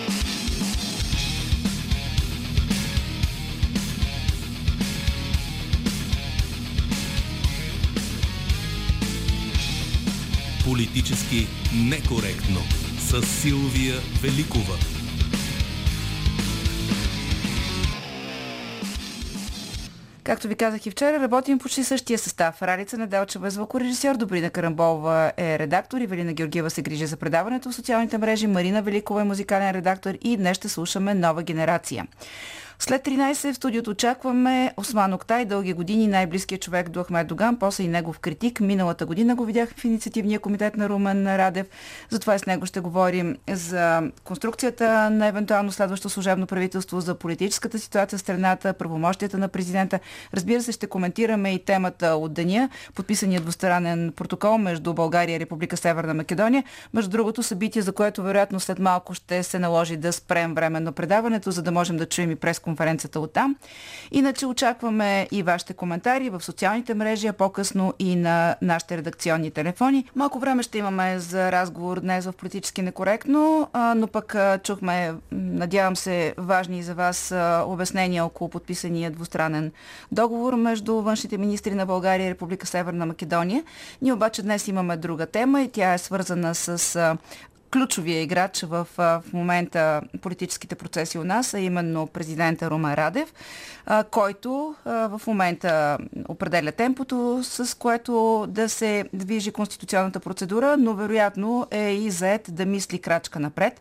Политически некоректно с Силвия Великова. Както ви казах и вчера, работим почти същия състав. Ралица Неделчева е звукорежисьор, Добрина Карамболова е редактор, Ивелина Георгиева се грижи за предаването в социалните мрежи, Марина Великова е музикален редактор и днес ще слушаме Нова генерация. След 13 в студиото очакваме Осман Октай, дълги години най-близкият човек до Ахмед Доган, после и негов критик. Миналата година го видях в инициативния комитет на Румен Радев. Затова и с него ще говорим за конструкцията на евентуално следващо служебно правителство, за политическата ситуация в страната, правомощията на президента. Разбира се, ще коментираме и темата от деня, подписания двустранен протокол между България и Република Северна Македония. Между другото събитие, за което вероятно след малко ще се наложи да спрем временно предаването, за да можем да чуем и пресконференцията оттам. Иначе очакваме и вашите коментари в социалните мрежи, а по-късно и на нашите редакционни телефони. Малко време ще имаме за разговор днес в Политически некоректно, но пък чухме, надявам се, важни за вас обяснения около подписания двустранен договор между външните министри на България и Република Северна Македония. Ние обаче днес имаме друга тема и тя е свързана с ключовия играч в момента политическите процеси у нас, а именно президента Румен Радев, който в момента определя темпото, с което да се движи конституционната процедура, но вероятно е и заед да мисли крачка напред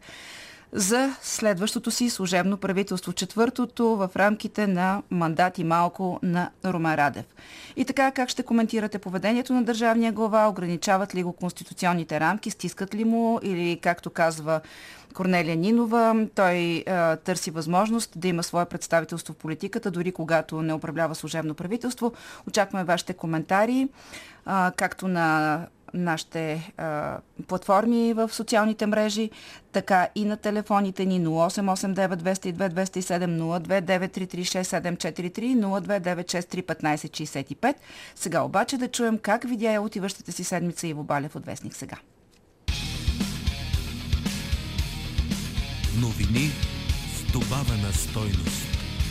за следващото си служебно правителство, четвъртото в рамките на мандат и малко на Румен Радев. И така, как ще коментирате поведението на държавния глава? Ограничават ли го конституционните рамки? Стискат ли му? Или, както казва Корнелия Нинова, той търси възможност да има свое представителство в политиката, дори когато не управлява служебно правителство. Очакваме вашите коментари, както на нашите платформи в социалните мрежи, така и на телефоните ни 0889 202 207 02 933 1565. Сега обаче да чуем как видя отиващата си седмица Иво Балев от Вестник Сега. Новини с добавена стойност.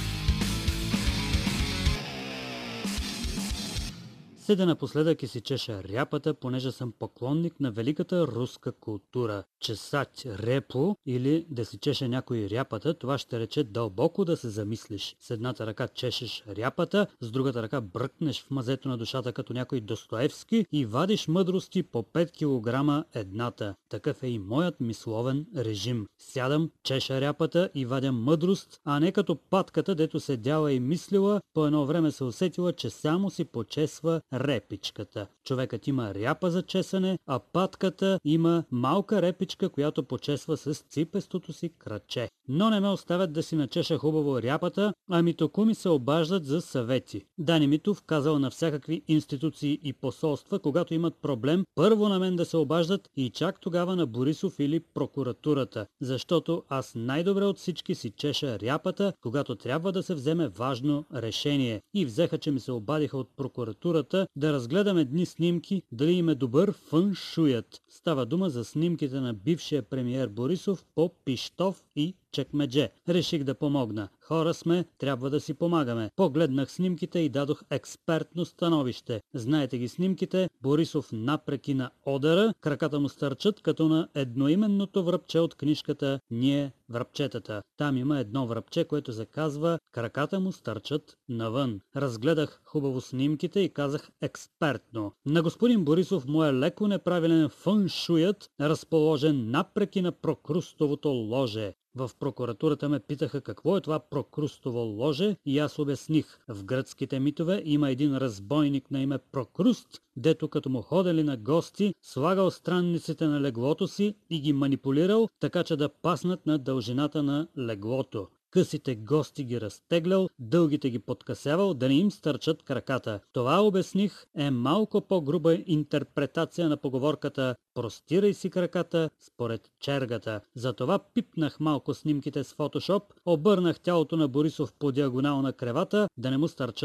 Седя напоследък и си чеша ряпата, понеже съм поклонник на великата руска култура. Чесать репо или да си чеше някой ряпата, това ще рече дълбоко да се замислиш. С едната ръка чешеш ряпата, с другата ръка бръкнеш в мазето на душата като някой Достоевски и вадиш мъдрости по 5 кг едната. Такъв е и моят мисловен режим. Сядам, чеша ряпата и вадя мъдрост, а не като патката, дето седяла и мислила, по едно време се усетила, че само си почесва репичката. Човекът има ряпа за чесане, а патката има малка репичка, която почесва с ципестото си краче. Но не ме оставят да си начеша хубаво ряпата, ами току ми се обаждат за съвети. Дани Митов казал на всякакви институции и посолства, когато имат проблем, първо на мен да се обаждат и чак тогава на Борисов или прокуратурата, защото аз най-добре от всички си чеша ряпата, когато трябва да се вземе важно решение. И взеха, че ми се обадиха от прокуратурата да разгледаме дни снимки, дали им е добър фъншуят. Става дума за снимките на бившия премиер Борисов по Пищов и Чекмедже. Реших да помогна. Хора сме, трябва да си помагаме. Погледнах снимките и дадох експертно становище. Знаете ги снимките, Борисов напреки на одъра, краката му стърчат като на едноименното връбче от книжката "Ние връбчетата". Там има едно връбче, което се казва "Краката му стърчат навън". Разгледах хубаво снимките и казах експертно: на господин Борисов му е леко неправилен фъншуят, разположен напреки на прокрустовото ложе. В прокуратурата ме питаха какво е това прокрустово ложе и аз обясних. В гръцките митове има един разбойник на име Прокруст, дето като му ходели на гости, слагал странниците на леглото си и ги манипулирал, така че да паснат на дължината на леглото. Късите гости ги разтеглял, дългите ги подкасявал, да не им стърчат краката. Това, обясних, е малко по-груба интерпретация на поговорката "Простирай си краката според чергата". Затова пипнах малко снимките с фотошоп, обърнах тялото на Борисов по диагонал на кревата, да не му стърчат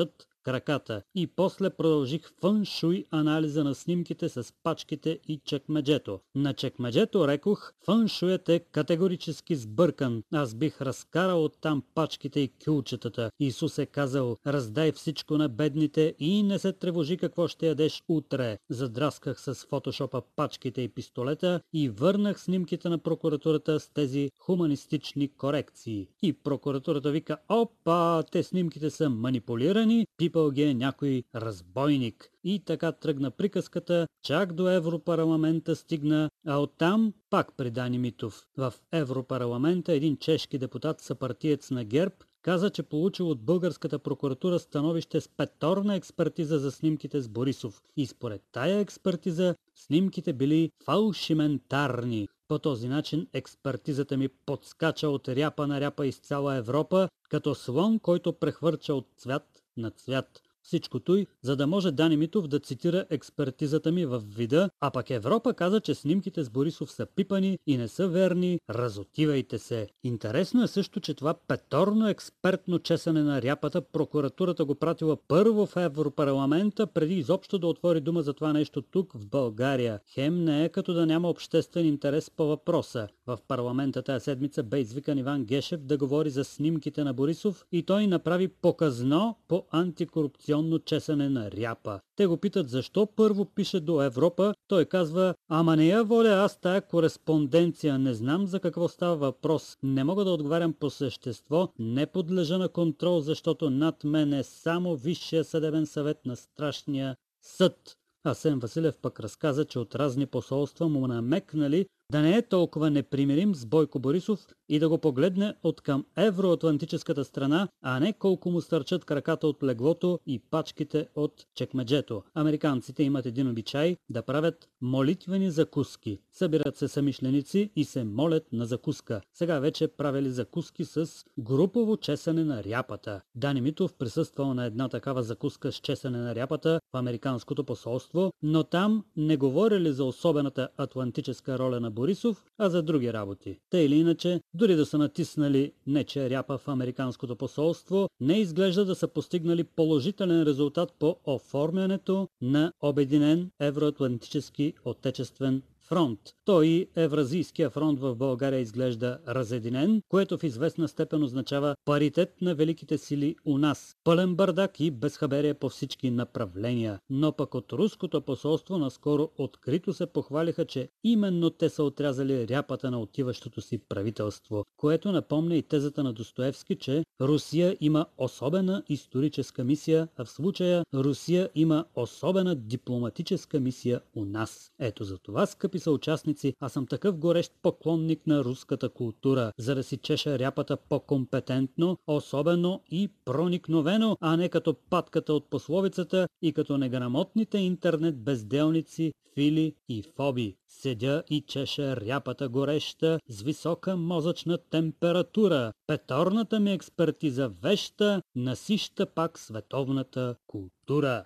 краката. И после продължих фън-шуй анализа на снимките с пачките и чекмеджето. На чекмеджето рекох, фън-шуят е категорически сбъркан. Аз бих разкарал оттам пачките и кюлчетата. Исус е казал, раздай всичко на бедните и не се тревожи какво ще ядеш утре. Задрасках с фотошопа пачките и пистолета и върнах снимките на прокуратурата с тези хуманистични корекции. И прокуратурата вика, опа, те снимките са манипулирани, пипал ги е някой разбойник. И така тръгна приказката, чак до Европарламента стигна, а оттам пак при Дани Митов. В Европарламента един чешки депутат, съпартиец на ГЕРБ, каза, че получил от българската прокуратура становище с петорна експертиза за снимките с Борисов. И според тая експертиза снимките били фалшиментарни. По този начин експертизата ми подскача от ряпа на ряпа из цяла Европа, като слон, който прехвърча от цвят на цвят. Всичко той, за да може Дани Митов да цитира експертизата ми в вида, а пък Европа каза, че снимките с Борисов са пипани и не са верни, разотивайте се. Интересно е също, че това петорно експертно чесане на ряпата прокуратурата го пратила първо в Европарламента, преди изобщо да отвори дума за това нещо тук в България. Хем не е като да няма обществен интерес по въпроса. В парламента тая седмица бе извикан Иван Гешев да говори за снимките на Борисов и той направи показно по антикорупционно чесане на ряпа. Те го питат защо първо пише до Европа. Той казва, ама не я воля аз тая кореспонденция, не знам за какво става въпрос. Не мога да отговарям по същество, не подлежа на контрол, защото над мен е само Висшия съдебен съвет на страшния съд. Асен Василев пък разказа, че от разни посолства му намекнали да не е толкова непримирим с Бойко Борисов и да го погледне от към евроатлантическата страна, а не колко му стърчат краката от леглото и пачките от чекмеджето. Американците имат един обичай да правят молитвени закуски. Събират се самишленици и се молят на закуска. Сега вече правили закуски с групово чесане на ряпата. Дани Митов присъствал на една такава закуска с чесане на ряпата в американското посолство, но там не говорили за особената атлантическа роля на Борисов, а за други работи. Те или иначе, дори да са натиснали нечия ряпа в американското посолство, не изглежда да са постигнали положителен резултат по оформянето на Обединен евроатлантически отечествен фронт. Той и Евразийския фронт в България изглежда разединен, което в известна степен означава паритет на великите сили у нас. Пълен бардак и безхаберие по всички направления. Но пък от руското посолство наскоро открито се похвалиха, че именно те са отрязали ряпата на отиващото си правителство, което напомня и тезата на Достоевски, че Русия има особена историческа мисия, а в случая Русия има особена дипломатическа мисия у нас. Ето за това, скъпи съучастници, аз съм такъв горещ поклонник на руската култура, за да си чеша ряпата по-компетентно, особено и проникновено, а не като патката от пословицата и като неграмотните интернет безделници, фили и фоби. Седя и чеша ряпата гореща с висока мозъчна температура. Петорната ми експертиза веща насища пак световната култура.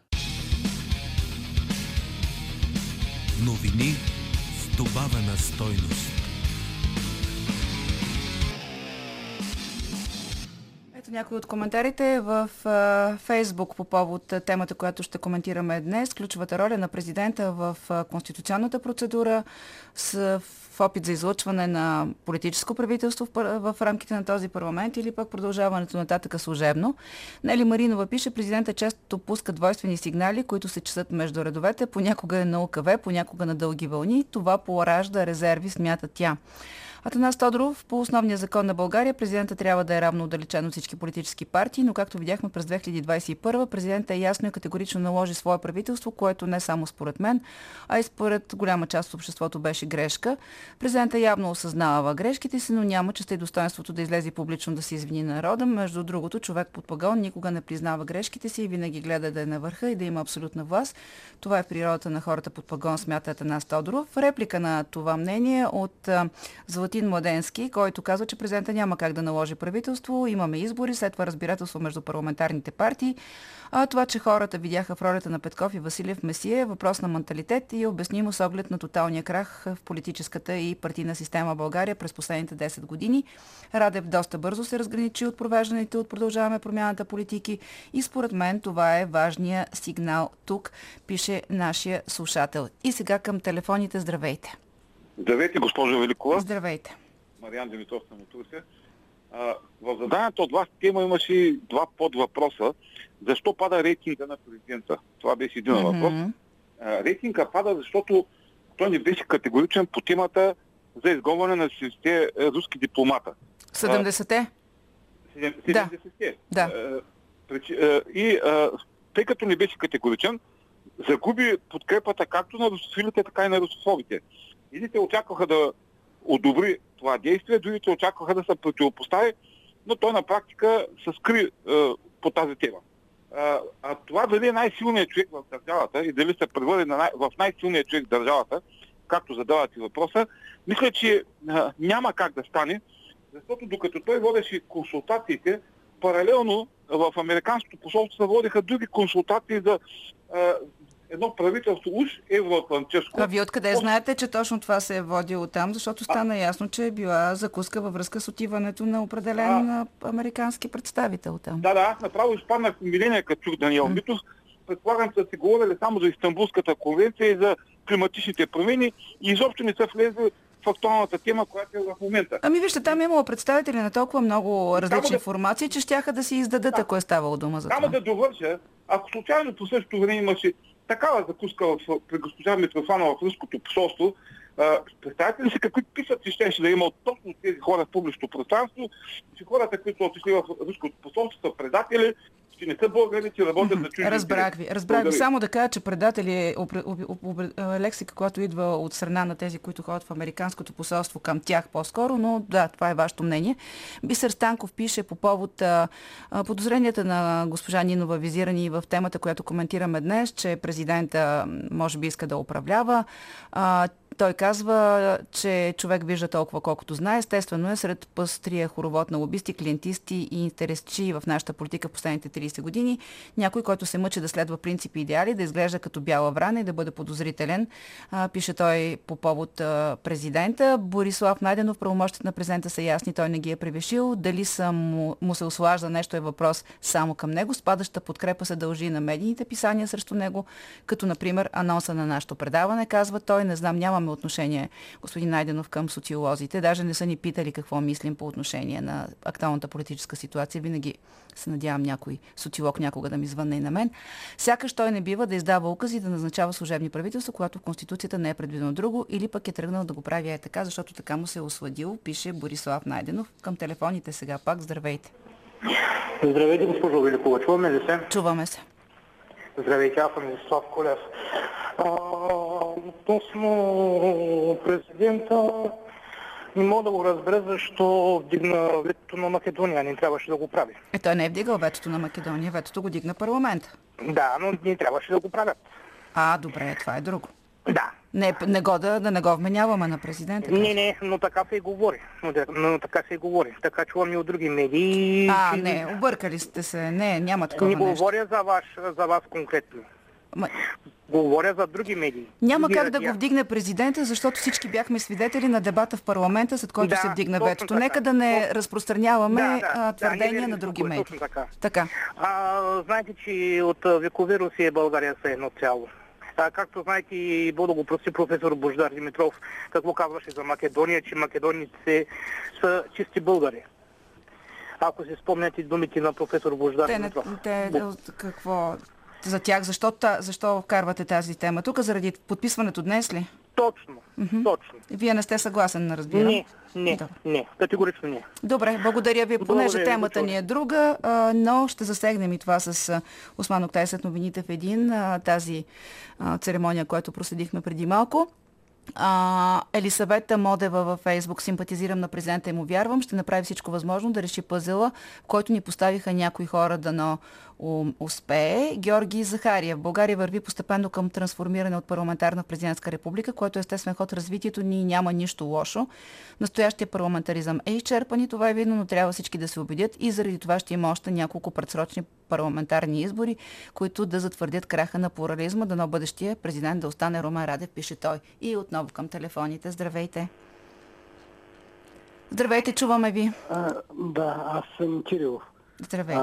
Новини с добавена стойност. Ето някои от коментарите в Фейсбук по повод темата, която ще коментираме днес. Ключовата роля на президента в конституционната процедура в опит за излъчване на политическо правителство в рамките на този парламент или пък продължаването нататъка служебно. Нели Маринова пише, президента често пуска двойствени сигнали, които се чесат между редовете. Понякога е на УКВ, понякога на дълги вълни. Това поражда резерви, смята тя. Атанас Тодоров, по основния закон на България, президента трябва да е равно отдалечен от всички политически партии, но както видяхме през 2021, президента ясно и категорично наложи свое правителство, което не само според мен, а и според голяма част от обществото беше грешка. Президента явно осъзнава грешките си, но няма честа и достоинството да излезе публично да се извини народа. Между другото, човек под пагон никога не признава грешките си и винаги гледа да е на върха и да има абсолютна власт. Това е в природата на хората под пагон, смята Атанас Тодоров. Реплика на това мнение от Милтин Младенски, който казва, че президента няма как да наложи правителство, имаме избори, след това разбирателство между парламентарните партии. А това, че хората видяха в ролята на Петков и Василев Месия, е въпрос на менталитет и обяснимо с оглед на тоталния крах в политическата и партийна система в България през последните 10 години. Радев доста бързо се разграничи от провежданите от Продължаваме промяната политики и според мен това е важният сигнал тук, пише нашия слушател. И сега към телефоните. Здравейте. Здравейте, госпожо Великова. Здравейте. Мариан Димитров на Турция. В заданието от вас тема имаше два подвъпроса. Защо пада рейтинга на президента? Това беше един въпрос. Рейтинга пада, защото той не беше категоричен по темата за изгонване на 60 руски дипломата. 70-те? 70-те. Да. И тъй като не беше категоричен, загуби подкрепата както на русофилите, така и на русофобите. Едните очакваха да одобри това действие, другите очакваха да се противопостави, но той на практика се скри по тази тема. А това дали е най-силният човек в държавата и дали се превърне в най-силният човек в държавата, както задавате въпроса, мисля, че няма как да стане, защото докато той водеше консултациите, паралелно в Американското посолство се водеха други консултации за едно правителство уж евроатлантическо. А вие откъде знаете, че точно това се е водило там? Защото стана ясно, че е била закуска във връзка с отиването на определен американски представител там. Да, аз направо изпаднах в умиление, като чух Даниел Митов. Предполагам, че са си говорили само за Истанбулската конвенция и за климатичните промени и изобщо не са влезли в актуалната тема, която е в момента. Ами вижте, там е имало представители на толкова много различни формации, че щяха да си издадат, ако е ставало дума за това. Само да довърша, ако случайно по същото време имаше такава закуска при госпожа Митрофанова в руското посолство, представете ли си какви писъци щеше да има точно тези хора в публичното пространство, че хората, които са отишли в руското посолство, са предатели, че не са българи, че работят за чужди. Разбрах ви. Само да кажа, че предатели е лексика, която идва от страна на тези, които ходят в американското посолство към тях по-скоро, но да, това е вашето мнение. Бисер Станков пише по повод подозренията на госпожа Нинова, визирани в темата, която коментираме днес, че президента може би иска да управлява. Той казва, че човек вижда толкова колкото знае. Естествено е сред пъстрия хоровод на лобисти, клиентисти и интересчи в нашата политика в последните 30 години. Някой, който се мъчи да следва принципи и идеали, да изглежда като бяла врана и да бъде подозрителен, пише той по повод президента. Борислав Найденов, правомощите на президента са ясни, той не ги е превишил. Дали му се ослажда нещо е въпрос само към него. Спадаща подкрепа се дължи на медийните писания срещу него, като например анонса на нашето предаване, казва той. Не знам, нямаме отношение, господин Найденов, към социолозите. Даже не са ни питали какво мислим по отношение на актуалната политическа ситуация. Винаги се надявам някой социолог някога да ми звънне и на мен. Сякаш той не бива да издава укази и да назначава служебни правителства, когато в Конституцията не е предвидено друго, или пък е тръгнал да го прави така, защото така му се е осладил, пише Борислав Найденов. Към телефоните сега пак. Здравейте. Здравейте, госпожо Великова. Чуваме ли се? Чуваме се. Здравейте, аз съм Владислав Колев. Относно президента, не мога да го разбера защо вдигна ветото на Македония. Не трябваше да го прави. Той не е вдигал ветото на Македония, ветото го дигна парламент. Да, но не трябваше да го правят. Добре, това е друго. Да. Да не го вменяваме на президента. Не, но така се и говори. Така чувам и от други медии. Не, объркали сте се. Не, няма такова нещо. Не говоря за вас конкретно. Говоря за други медии. Няма как да го вдигне президента, защото всички бяхме свидетели на дебата в парламента, след който се вдигна ветото. Нека да не разпространяваме твърдения на други медии. Точно така. Знаете, че от векове Русия и България са едно цяло. Както знаете, и Бог да го прости професор Божидар Димитров, какво казваше за Македония, че македоните са чисти българи. Ако си спомняте думите на професор Божидар Димитров. Какво? За тях, защо вкарвате тази тема? Тук заради подписването днес ли? Точно. Вие не сте съгласен, разбирам? Не, категорично не. Добре, благодаря ви. Понеже темата ни е друга, но ще засегнем и това с Осман Октай след новините в един, тази церемония, която проследихме преди малко. Елисавета Модева във Фейсбук: симпатизирам на президента и му вярвам. Ще направи всичко възможно да реши пъзела, в който ни поставиха някои хора, дано успее. Георги Захариев: България върви постепенно към трансформиране от парламентарна в президентска република, което е естествен ход развитието ни и няма нищо лошо. Настоящия парламентаризъм е изчерпан и това е видно, но трябва всички да се убедят и заради това ще има още няколко предсрочни парламентарни избори, които да затвърдят краха на плурализма. Дано бъдещия президент да остане Румен Радев, пише той. И отново към телефоните. Здравейте! Здравейте, чуваме ви. Да, аз съм Кирилов. Здравейте.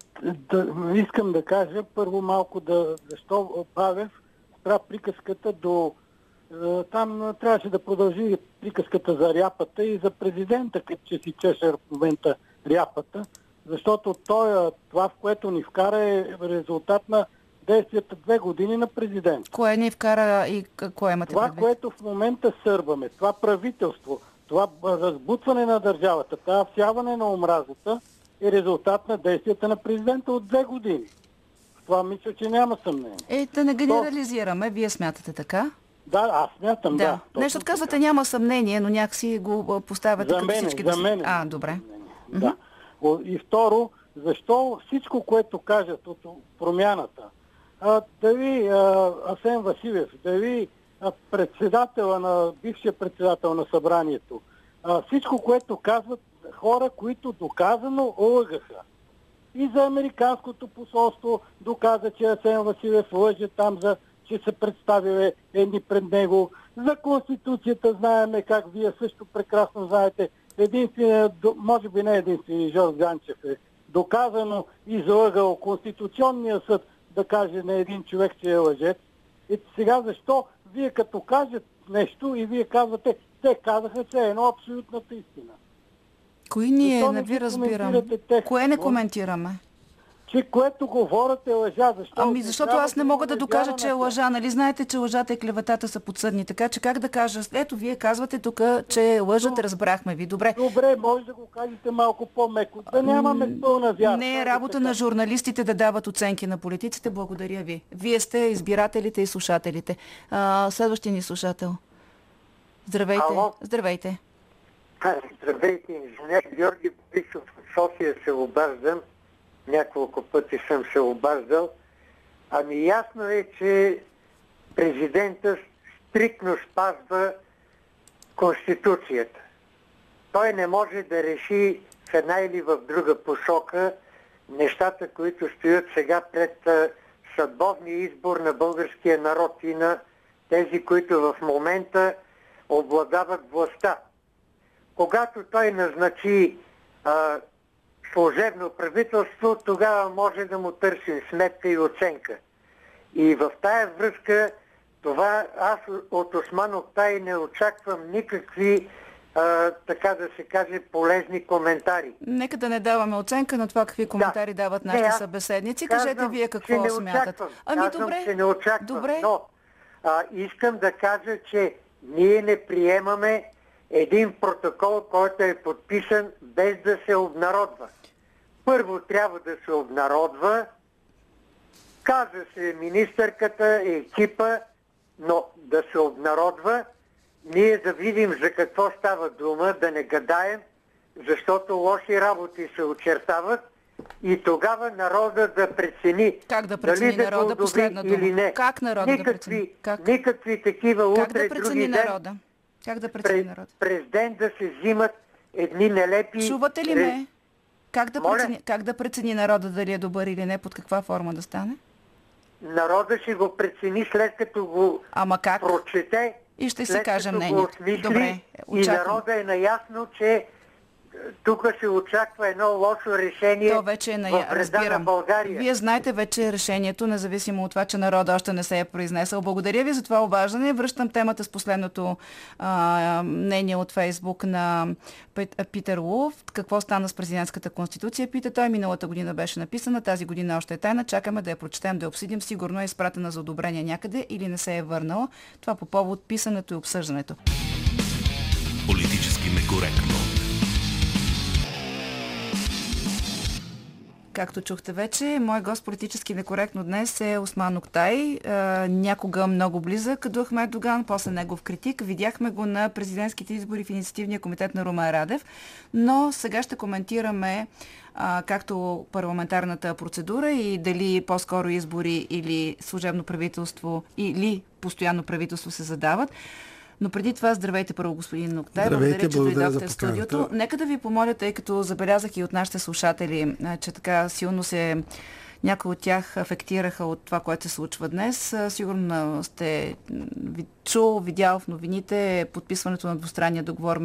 Искам да кажа първо малко защо Павев спря приказката до... Там трябваше да продължи приказката за ряпата и за президента, като че си чеше в момента ряпата, защото това, в което ни вкара, е резултат на действията 2 години на президента. Кое ни вкара и кое имате това, предвид? което в момента сърбаме, това правителство, това разбутване на държавата, това всяване на омразата е резултат на действията на президента от 2 години. Това мисля, че няма съмнение. Да не генерализираме, вие смятате така? Да, аз смятам, да. Нещо казвате, няма съмнение, но някакси го поставяте като всички... За мен. Добре. Да. И второ, защо всичко, което кажат от промяната, дали Асен Василев, дали бившия председател на събранието, всичко, което казват хора, които доказано лъгаха. И за американското посолство доказа, че Асен Василев лъже там, че се представили едни пред него. За Конституцията знаеме как, вие също прекрасно знаете. Може би не единствено, Жорж Ганчев е доказано излъгал Конституционния съд да каже на един човек, че е лъжец. И сега защо вие като кажете нещо и вие казвате, те казаха, че е едно абсолютната истина. Кои ние не ви разбирам? Кое не коментираме? Че което говорят е лъжа. Защото аз не мога да докажа, че е лъжа. Нали знаете, че лъжата и клеветата са подсъдни. Така че как да кажа? Ето, вие казвате тук, че лъжат, разбрахме ви. Добре. Добре, може да го кажете малко по-меко. Да нямаме пълна вяра. Не е работа на журналистите да дават оценки на политиците. Благодаря ви. Вие сте избирателите и слушателите. Следващия ни слушател. Здравейте. Ало? Здравейте. Здравейте, инженер Георги Борисов от София се обаждам. Няколко пъти съм се обаждал. Ясно е, че президентът стриктно спазва Конституцията. Той не може да реши в една или в друга посока нещата, които стоят сега пред съдбовния избор на българския народ и на тези, които в момента обладават властта. Когато той назначи служебно правителство, тогава може да му търсим сметка и оценка. И в тая връзка аз от Осман Октай не очаквам никакви, така да се каже, полезни коментари. Нека да не даваме оценка на това какви коментари дават нашите събеседници. Кажете вие какво смятате. Добре. Че не очаквам, добре. Но искам да кажа, че ние не приемаме един протокол, който е подписан без да се обнародва. Първо трябва да се обнародва, каза се министърката, екипа, но да се обнародва, ние да видим за какво става дума, да не гадаем, защото лоши работи се очертават и тогава народа да прецени. Как да прецени дали народа, последна дума? Или не. Как народа да прецени? Никакви такива утре, как да прецени народа? Как да прецени народа? През ден да се взимат едни нелепи... Чувате ли ме? Как да прецени народа дали е добър или не, под каква форма да стане? Народа ще го прецени след като го прочете и ще си каже мнение. Добре, и народа е наясно, че тук се очаква едно лошо решение. То вече е в вреда на България. Вие знаете вече решението, независимо от това, че народа още не се е произнесъл. Благодаря ви за това обаждане. Връщам темата с последното мнение от Фейсбук на Питер Лув. Какво стана с президентската конституция? Пита той. Миналата година беше написана, тази година още е тайна. Чакаме да я прочетем, да я обсъдим. Сигурно е изпратена за одобрение някъде или не се е върнала. Това по повод писането и обсъждането. Политически некоректно. Както чухте вече, мой гост политически некоректно днес е Осман Октай, някога много близък до Ахмед Доган, после негов критик. Видяхме го на президентските избори в инициативния комитет на Румен Радев, но сега ще коментираме както парламентарната процедура и дали по-скоро избори или служебно правителство или постоянно правителство се задават. Но преди това, здравейте първо, господин Октай. Благодаря, че дойдохте в студиото. Нека да ви помоля, тъй като забелязах и от нашите слушатели, че така силно някои от тях афектираха от това, което се случва днес. Сигурно сте видял в новините подписването на двустранния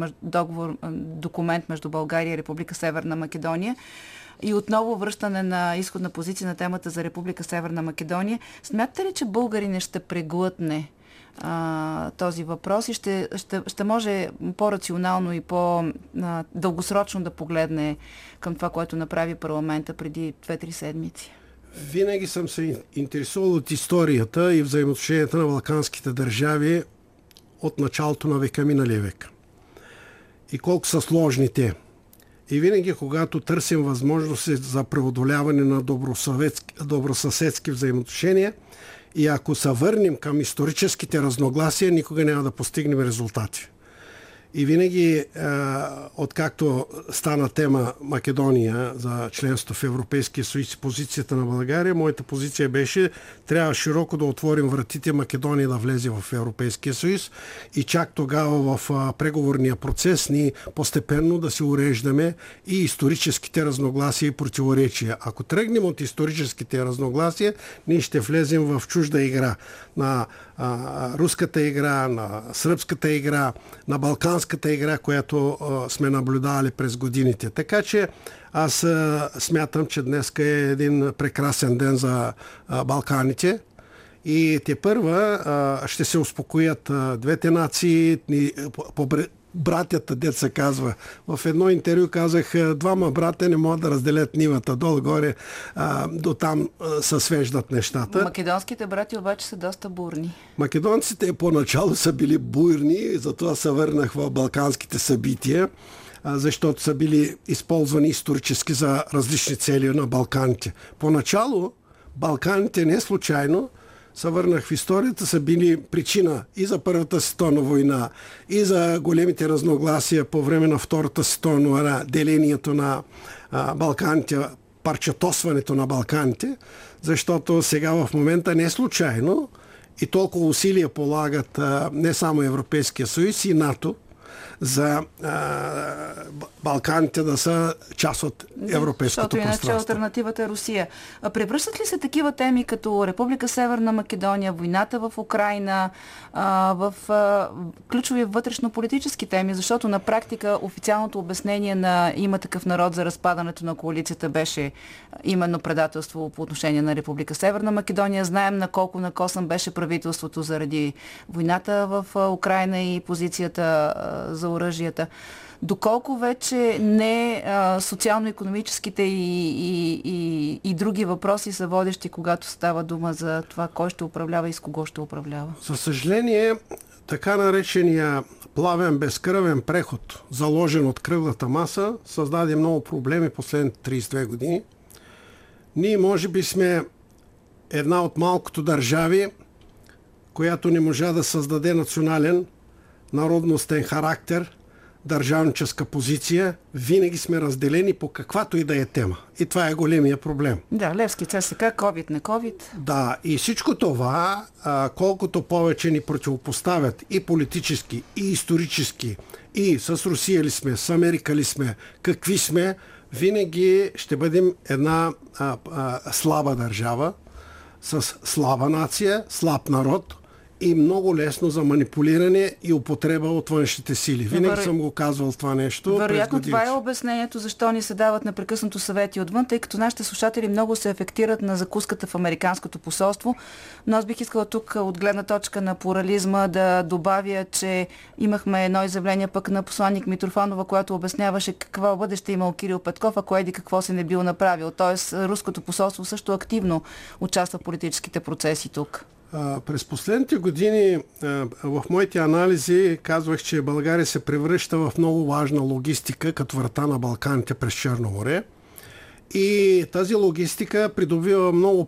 документ между България и Република Северна Македония. И отново връщане на изходна позиция на темата за Република Северна Македония. Смятате ли, че българин ще преглътне този въпрос и ще може по-рационално и по-дългосрочно да погледне към това, което направи парламента преди 2-3 седмици? Винаги съм се интересувал от историята и взаимоотношенията на балканските държави от началото на века, миналия век. И колко са сложни те. И винаги, когато търсим възможности за преодоляване на добросъседски взаимоотношения, и ако се върнем към историческите разногласия, никога няма да постигнем резултати. И винаги, откакто стана тема Македония за членство в Европейския съюз и позицията на България, моята позиция беше, трябва широко да отворим вратите Македония да влезе в Европейския съюз и чак тогава в преговорния процес ни постепенно да се уреждаме и историческите разногласия и противоречия. Ако тръгнем от историческите разногласия, ние ще влезем в чужда игра на руската игра, на сръбската игра, на балканската игра, която сме наблюдавали през годините. Така че аз смятам, че днес е един прекрасен ден за Балканите и тепърва ще се успокоят двете нации, братята, дет се казва. В едно интервю казах, двама брата не могат да разделят нивата. Долу-горе до там се свеждат нещата. Македонските брати обаче са доста бурни. Македонците поначало са били бурни, затова се върнах в балканските събития, защото са били използвани исторически за различни цели на Балканите. Поначало Балканите не случайно се върнах в историята, са били причина и за Първата световна война, и за големите разногласия по време на Втората световна война, делението на Балканите, парчетосването на Балканите, защото сега в момента не е случайно и толкова усилия полагат не само Европейския съюз и НАТО за Балканите да са част от европейското пространство. Защото иначе алтернативата е Русия. Превръщат ли се такива теми като Република Северна Македония, войната в Украйна, в ключови вътрешно-политически теми? Защото на практика официалното обяснение на Има такъв народ за разпадането на коалицията беше именно предателство по отношение на Република Северна Македония. Знаем на колко накосан беше правителството заради войната в Украйна и позицията за оръжията. Доколко вече не социално-икономическите и други въпроси са водещи, когато става дума за това кой ще управлява и с кого ще управлява? За съжаление, така наречения плавен, безкръвен преход, заложен от кръглата маса, създаде много проблеми последните 32 години. Ние може би сме една от малкото държави, която не можа да създаде национален, народностен характер, държавническа позиция, винаги сме разделени по каквато и да е тема. И това е големия проблем. Да, Левски ЦСК, COVID, не COVID. Да, и всичко това, колкото повече ни противопоставят и политически, и исторически, и с Русия ли сме, с Америка ли сме, какви сме, винаги ще бъдем една слаба държава, с слаба нация, слаб народ, и много лесно за манипулиране и употреба от външните сили. Винаги съм го казвал това нещо. Вероятно това е обяснението защо ни се дават непрекъснато съвети отвън, тъй като нашите слушатели много се афектират на закуската в Американското посолство. Но аз бих искала тук от гледна точка на плурализма да добавя, че имахме едно изявление пък на посланник Митрофанова, която обясняваше какво бъдеще имал Кирил Петков, а кое еди какво се не бил направил. Тоест руското посолство също активно участва в политическите процеси тук. През последните години в моите анализи казвах, че България се превръща в много важна логистика като врата на Балканите през Черно море И тази логистика придобива много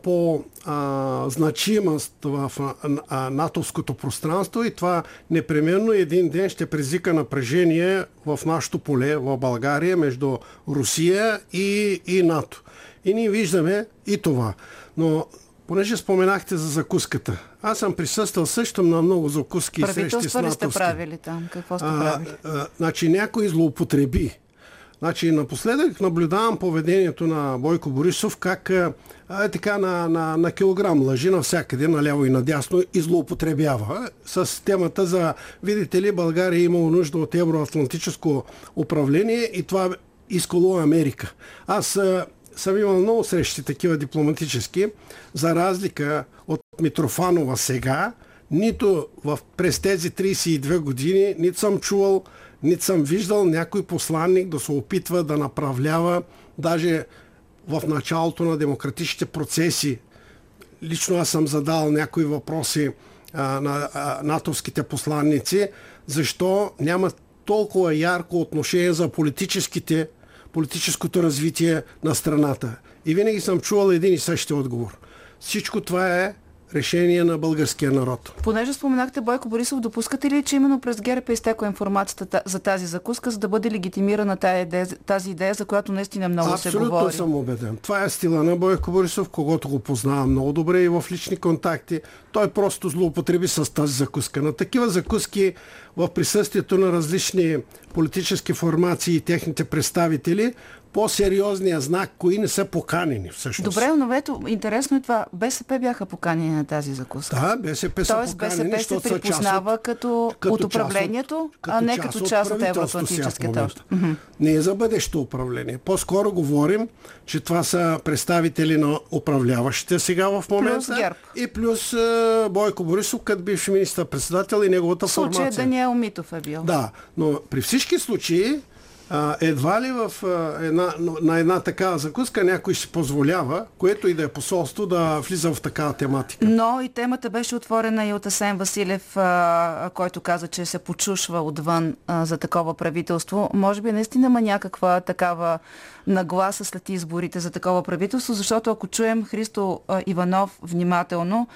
по-значимост в натовското пространство и това непременно един ден ще предизвика напрежение в нашото поле, в България, между Русия и НАТО. И ние виждаме и това. Но понеже споменахте за закуската, аз съм присъствал също на много закуски и срещи с натовски. Правителство ли сте правили там? Какво сте правили? Значи някой злоупотреби. Значи напоследък наблюдавам поведението на Бойко Борисов как така на килограм лъжи навсякъде, наляво и надясно и злоупотребява с темата за, видите ли, България имало нужда от евроатлантическо управление и това искало Америка. Аз съм имал много срещи такива дипломатически, за разлика от Митрофанова сега, нито през тези 32 години, нито съм чувал, нито съм виждал някой посланник да се опитва да направлява, даже в началото на демократичните процеси. Лично аз съм задал някои въпроси на натовските посланници, защо няма толкова ярко отношение за политическото развитие на страната. И винаги съм чувал един и същи отговор. Всичко това е решение на българския народ. Понеже споменахте Бойко Борисов, допускате ли, че именно през ГЕРБ е изтекла информацията за тази закуска, за да бъде легитимирана тази идея, за която наистина много се говори? Абсолютно съм убеден. Това е стила на Бойко Борисов, когото го познавам много добре и в лични контакти. Той просто злоупотреби с тази закуска. На такива закуски в присъствието на различни политически формации и техните представители, по-сериозният знак, кои не са поканени всъщност. Добре, но ето, интересно е това. БСП бяха поканени на тази закуска. Да, БСП са поканени, БСП се припознава като от управлението, а не като част от евроатлантическата общ. Не е за бъдещо управление. По-скоро говорим, че това са представители на управляващите сега в момента. Плюс ГЕРБ. И плюс Бойко Борисов, като бивш министър-председател и неговата формация. Случай Даниел Митов е бил. Да, но при всички случаи едва ли на една такава закуска някой си позволява, което и да е посолство, да влиза в такава тематика. Но и темата беше отворена и от Асен Василев, който каза, че се почушва отвън за такова правителство. Може би наистина има някаква такава нагласа след изборите за такова правителство, защото ако чуем Христо Иванов внимателно,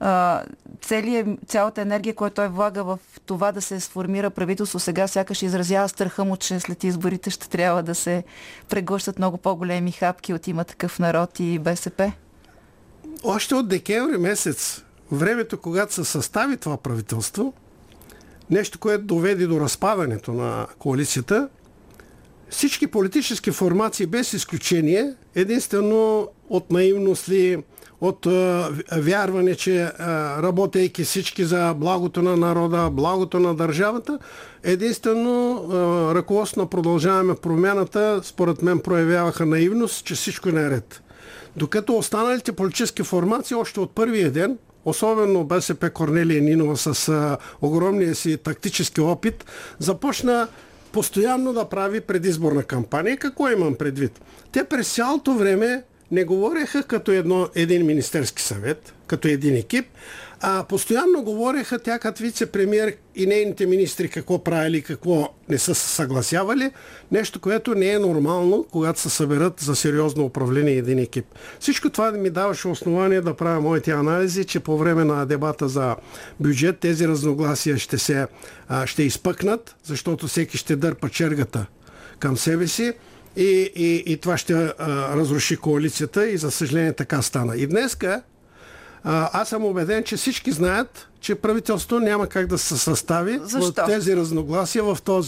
цялата енергия, която той влага в това да се сформира правителство, сега сякаш изразява страха му, че след изборите ще трябва да се преглъщат много по-големи хапки от Има такъв народ и БСП. Още от декември месец, времето, когато се състави това правителство, нещо, което доведе до разпадането на коалицията, всички политически формации, без изключение, единствено от наивност ли, от вярване, че работейки всички за благото на народа, благото на държавата, единствено ръководството на Продължаваме промяната, според мен, проявяваха наивност, че всичко е наред. Докато останалите политически формации още от първия ден, особено БСП Корнелия Нинова с огромния си тактически опит, започна постоянно да прави предизборна кампания. Какво имам предвид? Те през цялото време не говореха като един министерски съвет, като един екип, а постоянно говореха тя като вице-премиер и нейните министри какво правили, какво не са съгласявали. Нещо, което не е нормално, когато се съберат за сериозно управление един екип. Всичко това ми даваше основание да правя моите анализи, че по време на дебата за бюджет тези разногласия ще изпъкнат, защото всеки ще дърпа чергата към себе си. И това ще разруши коалицията и за съжаление така стана. И днеска аз съм убеден, че всички знаят, че правителство няма как да се състави от тези разногласия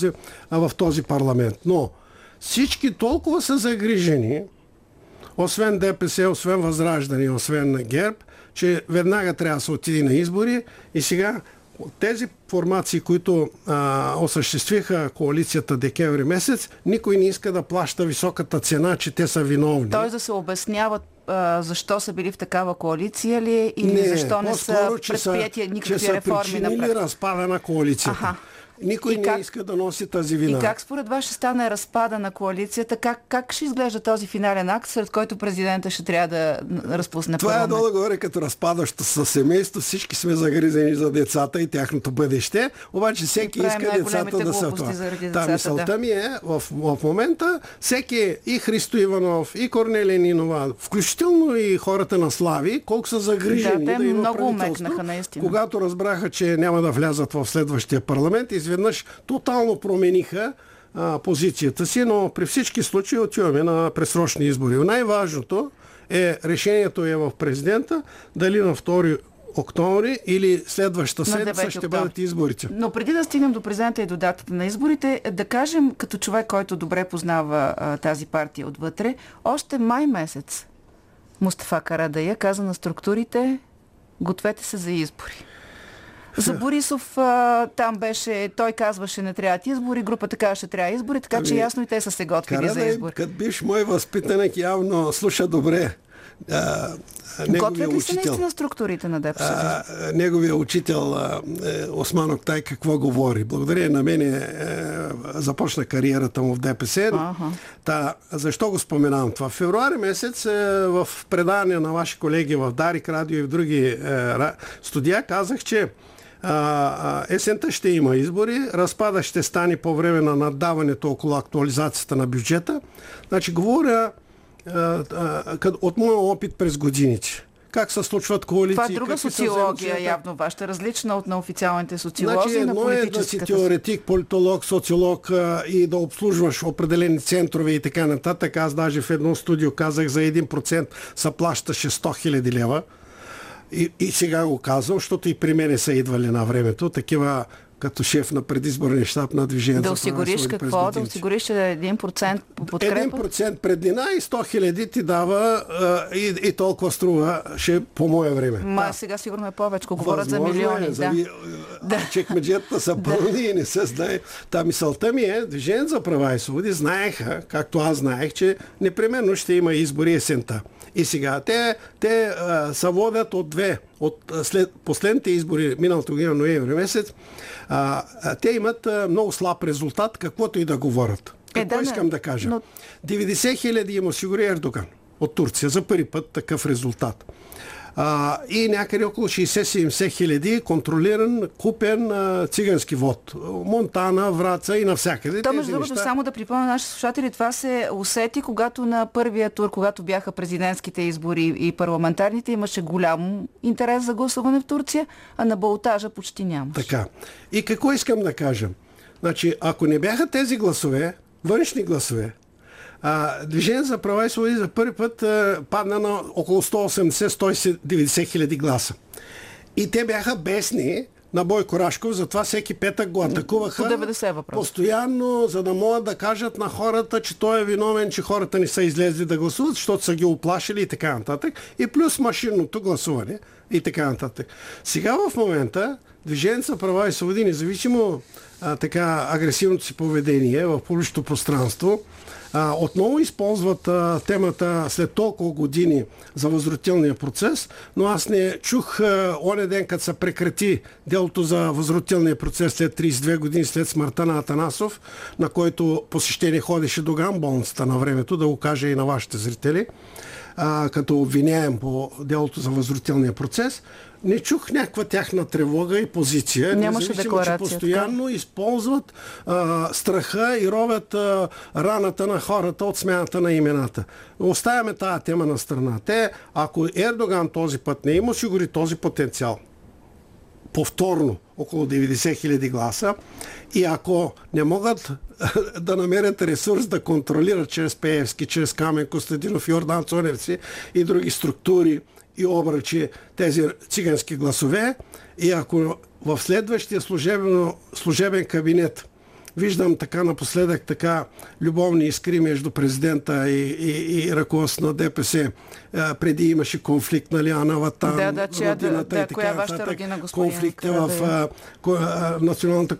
в този парламент. Но всички толкова са загрижени, освен ДПС, освен Възраждане, освен ГЕРБ, че веднага трябва да се отиде на избори и сега тези формации, които осъществиха коалицията декември месец, никой не иска да плаща високата цена, че те са виновни. Тоест да се обясняват защо са били в такава коалиция ли или защо не са предприятия никакви реформи? Не, разпада на коалицията. Никой не иска да носи тази вина. И как според вас ще стане разпада на коалицията? Как ще изглежда този финален акт, след който президента ще трябва да разпусне Това парламент? е долу-горе като разпадащо със семейство. Всички сме загризени за децата и тяхното бъдеще. Обаче всеки иска децата да са това. Та мисълта ми е, в момента всеки, и Христо Иванов, и Корнелия Нинова, включително и хората на Слави, колко са загрижени да има правителство, когато разбраха, че няма да влязат в следващия парламент, изведнъж тотално промениха позицията си, но при всички случаи отиваме на предсрочни избори. Най-важното е, решението е в президента, дали на 2 октомври или следващата седмица ще бъдат изборите. Но преди да стигнем до президента и до датата на изборите, да кажем като човек, който добре познава тази партия отвътре, още май месец Мустафа Карадайъ каза на структурите: гответе се за избори. За Борисов там беше, той казваше не трябват избори, групата казваше трябва избори, така че ясно и те са се готвили за избори. Като биш мой възпитаник явно слуша добре. Готвят ли се наистина структурите на ДПС? Неговия учител Осман Октай какво говори? Благодаря на мене започна кариерата му в ДПС. Защо го споменавам това? В февруари месец в предаване на ваши колеги в Дарик Радио и в други студия казах, че есента ще има избори, разпада ще стане по време на наддаването около актуализацията на бюджета. Значи говоря от моя опит през годините. Как се случват коалиции? Това е друга социология, явно вашата, различна от на официалните социолози. Значи, едно е да си теоретик, политолог, социолог и да обслужваш определени центрове и така нататък. Аз даже в едно студио казах, за 1% се плащаше 100 000 лева. И сега го казвам, защото и при мене са идвали на времето такива като шеф на предизборния щаб на Движение да осигуриш какво? Да осигуриш 1% подкрепа? 1% преднина и 100 000 ти дава и толкова струва по мое време. Сега сигурно е повече, говорят за милиони. Чекмеджетата са пълни и не се знае. Та мисълта ми е, Движението за права и свободи знаеха, както аз знаех, че непременно ще има избори есента. И сега те се водят от след последните избори миналата година, ноември месец, те имат много слаб резултат, каквото и да говорят. Какво искам да кажа? 90 000 им осигури Ердоган от Турция за първи път такъв резултат. И някъде около 60-70 хиляди контролиран, купен цигански вод. Монтана, Враца и навсякъде. Между другото, само да припомня нашите слушатели, това се усети, когато на първия тур, когато бяха президентските избори и парламентарните, имаше голям интерес за гласуване в Турция, а на балотажа почти нямаше. Така. И какво искам да кажа? Значи, ако не бяха тези гласове, външни гласове, Движение за права и свободи за първи път падна на около 180-190 хиляди гласа. И те бяха бесни на Бойко Рашков, затова всеки петък го атакуваха постоянно, за да могат да кажат на хората, че той е виновен, че хората не са излезли да гласуват, защото са ги оплашили и така нататък. И плюс машинното гласуване и така нататък. Сега в момента Движение за права и свободи, независимо така агресивното си поведение в публичното пространство, отново използват темата след толкова години за възродителния процес, но аз не чух оня ден, като се прекрати делото за възродителния процес след 32 години след смъртта на Атанасов, на който посещение ходеше до болницата на времето, да го кажа и на вашите зрители, като обвиняем по делото за възродителния процес. Не чух някаква тяхна тревога и позиция. Нямаше декларация. Че постоянно използват страха и ровят раната на хората от смяната на имената. Оставяме тази тема на страна. Ако Ердоган този път не им осигури този потенциал, повторно около 90 хиляди гласа, и ако не могат да намерят ресурс да контролират чрез Пеевски, чрез Камен Костадинов, Йордан Цоневци и други структури и обръчи тези цигански гласове, и ако в следващия служебен кабинет Виждам така напоследък така любовни искри между президента и ръководството на ДПС. Преди имаше конфликт, нали, Анавата, родината и така нататък. Конфликти в Националната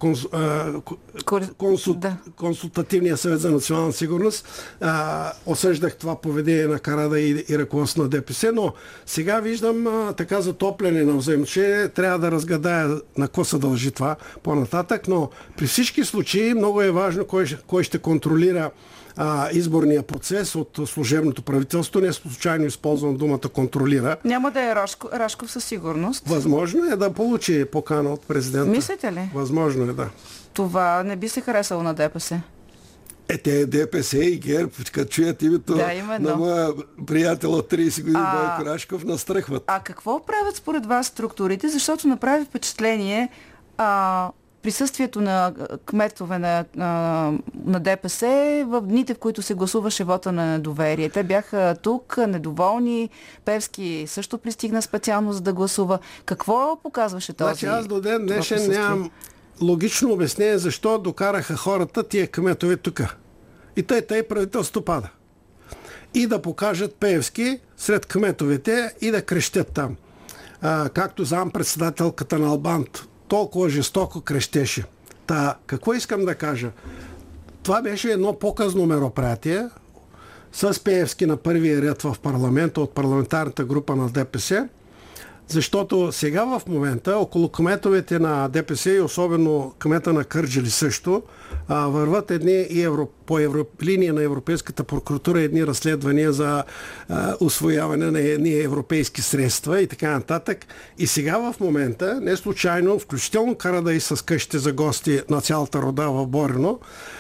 консултативния съвет за национална сигурност. Осъждах това поведение на Карада и ръководството на ДПС, но сега виждам така затопляне на взаимоотношения. Трябва да разгадая на какво се дължи това по-нататък, но при всички случаи много е важно кой ще контролира изборния процес от служебното правителство. Не случайно използвам думата контролира. Няма да е Рашков със сигурност. Възможно е да получи покана от президента. Мислите ли? Възможно е, да. Това не би се харесало на ДПС. Те ДПС и ГЕРБ, като чуят името на моя приятел от 30 години Бойко Рашков, настръхват. А какво правят според вас структурите? Защото направи впечатление присъствието на кметове на ДПС в дните, в които се гласуваше вота на недоверие. Те бяха тук, недоволни. Певски също пристигна специално за да гласува. Какво показваше този? Значи аз до ден днешен нямам логично обяснение защо докараха хората тия кметове тук. И тъй правителството пада. И да покажат Певски сред кметовете и да крещят там. Както зампредседателката на Албант толкова жестоко крещеше. Какво искам да кажа? Това беше едно показно мероприятие с Пеевски на първия ред в парламента от парламентарната група на ДПС, защото сега в момента около кметовете на ДПС и особено кмета на Кърджали също върват едни по линия на Европейската прокуратура едни разследвания за усвояване на едни европейски средства и така нататък. И сега в момента, не случайно, включително Карадай с къщите за гости на цялата рода в Борино,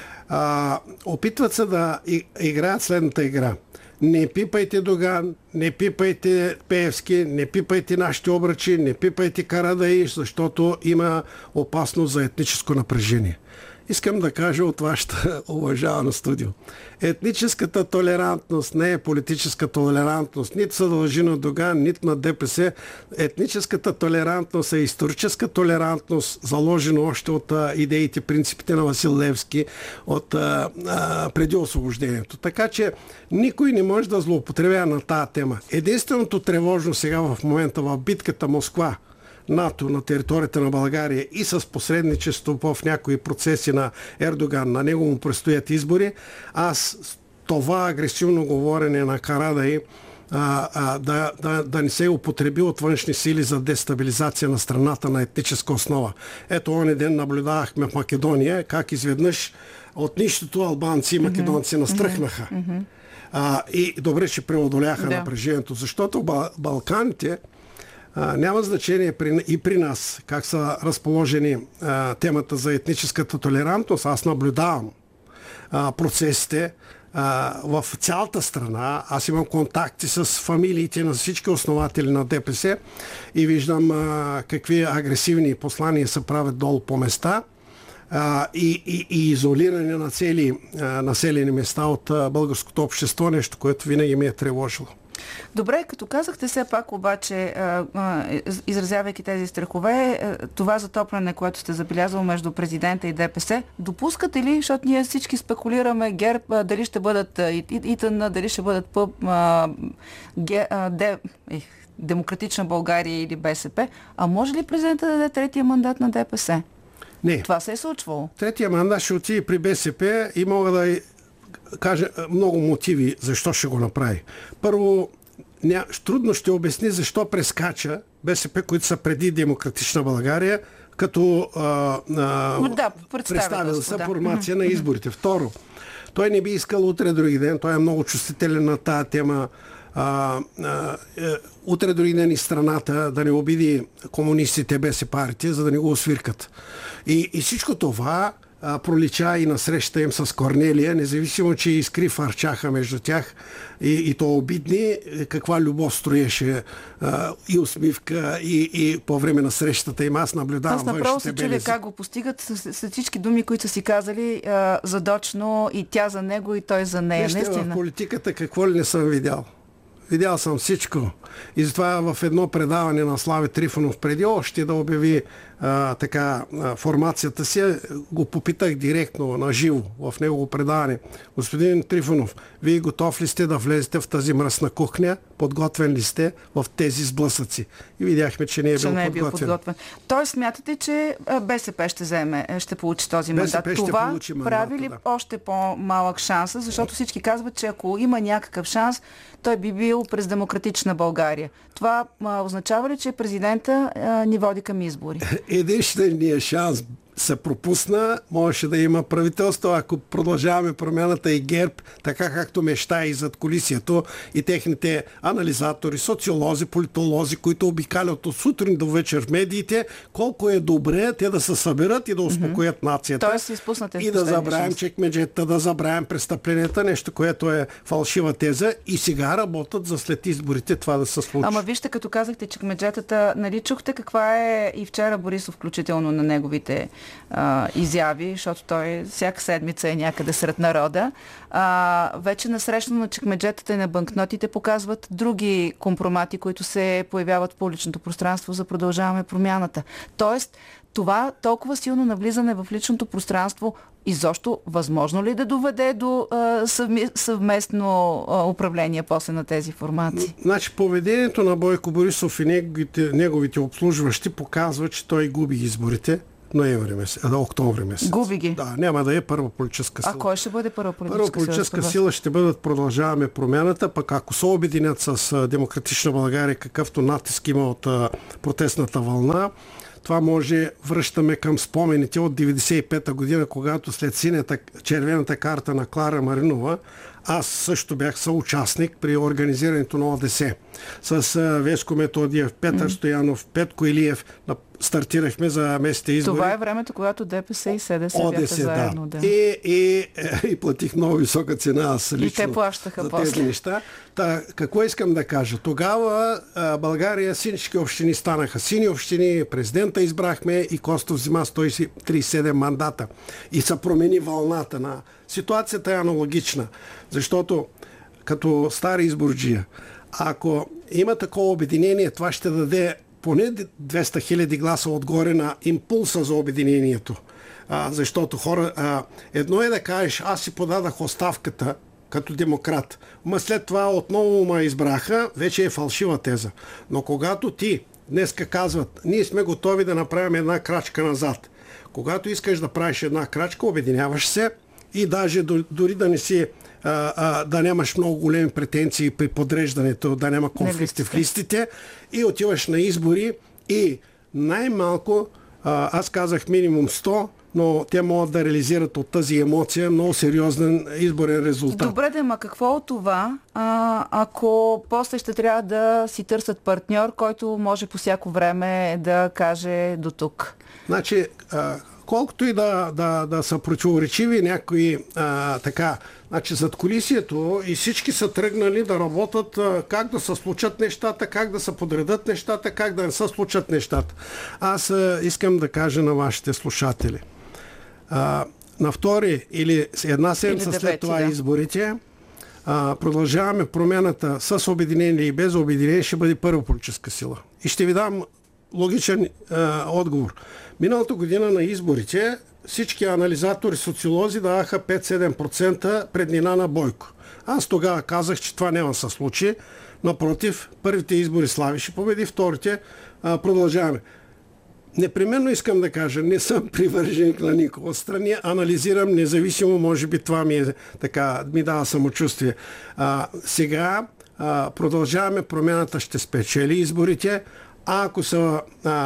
опитват се да играят следната игра. Не пипайте Доган, не пипайте Пеевски, не пипайте нашите обръчи, не пипайте Карадай, защото има опасност за етническо напрежение. Искам да кажа от вашата уважавана студио. Етническата толерантност не е политическа толерантност. Нито се дължи на Доган, нито на ДПС. Етническата толерантност е историческа толерантност, заложена още от идеите, принципите на Васил Левски преди освобождението. Така че никой не може да злоупотребява на тази тема. Единственото тревожно сега в момента в битката Москва НАТО на територията на България и с посредничество в някои процеси на Ердоган, на него му предстоят избори, това агресивно говорене на Карадай да не се употреби от външни сили за дестабилизация на страната на етническа основа. Ето, онзи ден наблюдавахме в Македония как изведнъж от нищото албанци и македонци настръхнаха. И добре, че преодоляха напрежението, защото Балканите няма значение и при нас как са разположени темата за етническата толерантност. Аз наблюдавам процесите в цялата страна. Аз имам контакти с фамилиите на всички основатели на ДПС и виждам какви агресивни послания се правят долу по места и изолиране на цели населени места от българското общество, нещо, което винаги ме е тревожило. Добре, като казахте все пак обаче, изразявайки тези страхове, това затопляне, което сте забелязал между президента и ДПС, допускате ли, защото ние всички спекулираме ГЕРБ, дали ще бъдат ИТН, дали ще бъдат Демократична България или БСП, а може ли президента да даде третия мандат на ДПС? Не. Това се е случвало. Третия мандат ще отиде при БСП и мога да кажа много мотиви защо ще го направи. Първо, трудно ще обясни защо прескача БСП, които са преди Демократична България, като представил формация на изборите. Второ, той не би искал утре други ден, той е много чувствителен на тази тема. Утре други ден и страната да не обиди комунистите, БСП-арите, за да не го освиркат. И всичко това пролича и на среща им с Корнелия, независимо, че искри фарчаха между тях и то обидни, каква любов строеше и усмивка и по време на срещата им. Аз наблюдавам външните белези. Аз направо се чули как го постигат с всички думи, които са си казали задочно и тя за него и той за нея. Вижте, в политиката какво ли не съм видял. видял съм всичко. И затова в едно предаване на Слави Трифонов преди още да обяви формацията си, го попитах директно на живо в негово предаване. Господин Трифонов, вие готов ли сте да влезете в тази мръсна кухня? Подготвен ли сте в тези сблъсъци? И видяхме, че не е бил подготвен. Тоест смятате, че БСП ще получи този мандат. Това прави ли още по-малък шанс, защото всички казват, че ако има някакъв шанс, той би бил през Демократична България. Това означава ли, че президента ни води към избори? Единственият шанс се пропусна, можеше да има правителство, ако продължаваме промяната и ГЕРБ, така както мечта и зад колисието, и техните анализатори, социолози, политолози, които обикалят от сутрин до вечер в медиите, колко е добре те да се съберат и да успокоят нацията. И да забравим чекмеджета, да забравим престъпленията, нещо, което е фалшива теза, и сега работят за след изборите това да се случи. Ама вижте, като казахте чекмеджетата, нали чухте каква е и вчера Борисов включително на неговите изяви, защото той всяка седмица е някъде сред народа. Вече насрещано на чекмеджетата и на банкнотите показват други компромати, които се появяват в публичното пространство за Продължаваме промяната. Тоест, това толкова силно навлизане в личното пространство изобщо възможно ли да доведе до съвместно управление после на тези формации? Значи поведението на Бойко Борисов и неговите обслужващи показва, че той губи изборите. Октомври месец. Губи ги. Да, няма да е първа политическа сила. А кой ще бъде първа политическа сила? Първа политическа сила ще бъдат Продължаваме промяната, пък ако се обединят с Демократична България, какъвто натиск има от протестната вълна, това може, връщаме към спомените от 95-та година, когато след червената карта на Клара Маринова, аз също бях съучастник при организирането на ОДС. С Веско Методиев, Петър Стоянов, Петко Илиев стартирахме за местните избори. Това е времето, когато ДПС и СДС бяха заедно. Да. И платих много висока цена аз лично. И те плащаха за после. тези неща. Какво искам да кажа? Тогава България, синички общини станаха сини общини, президента избрахме и Костов взима 137 мандата. И се промени вълната на... Ситуацията е аналогична, защото като стари изборджия, ако има такова обединение, това ще даде поне 200 хиляди гласа отгоре на импулса за обединението. Защото едно е да кажеш, аз си подадах оставката като демократ, ма след това отново ме избраха, вече е фалшива теза. Но когато ти днеска казват, ние сме готови да направим една крачка назад. Когато искаш да правиш една крачка, обединяваш се и даже дори да не си да нямаш много големи претенции при подреждането, да няма конфликти в листите, и отиваш на избори и най-малко, аз казах минимум 100, но те могат да реализират от тази емоция много сериозен изборен резултат. Добре, ама какво от това, ако после ще трябва да си търсят партньор, който може по всяко време да каже до тук? Значи, колкото и да са противоречиви някои значи зад колисието и всички са тръгнали да работят как да се случат нещата, как да се подредат нещата, как да не се случат нещата. Аз искам да кажа на вашите слушатели. На втори или една седмица след това изборите, Продължаваме промяната с обединение и без обединение ще бъде първа политическа сила. И ще ви дам логичен отговор. Миналата година на изборите всички анализатори, социолози даваха 5-7% преднина на Бойко. Аз тогава казах, че това няма да се случи. Напротив, първите избори Слави ще победи, вторите продължаваме. Непременно искам да кажа, не съм привърженик на никого. Отстрани анализирам независимо, може би това ми дава самочувствие. Сега продължаваме промяната, ще спечели изборите. Ако са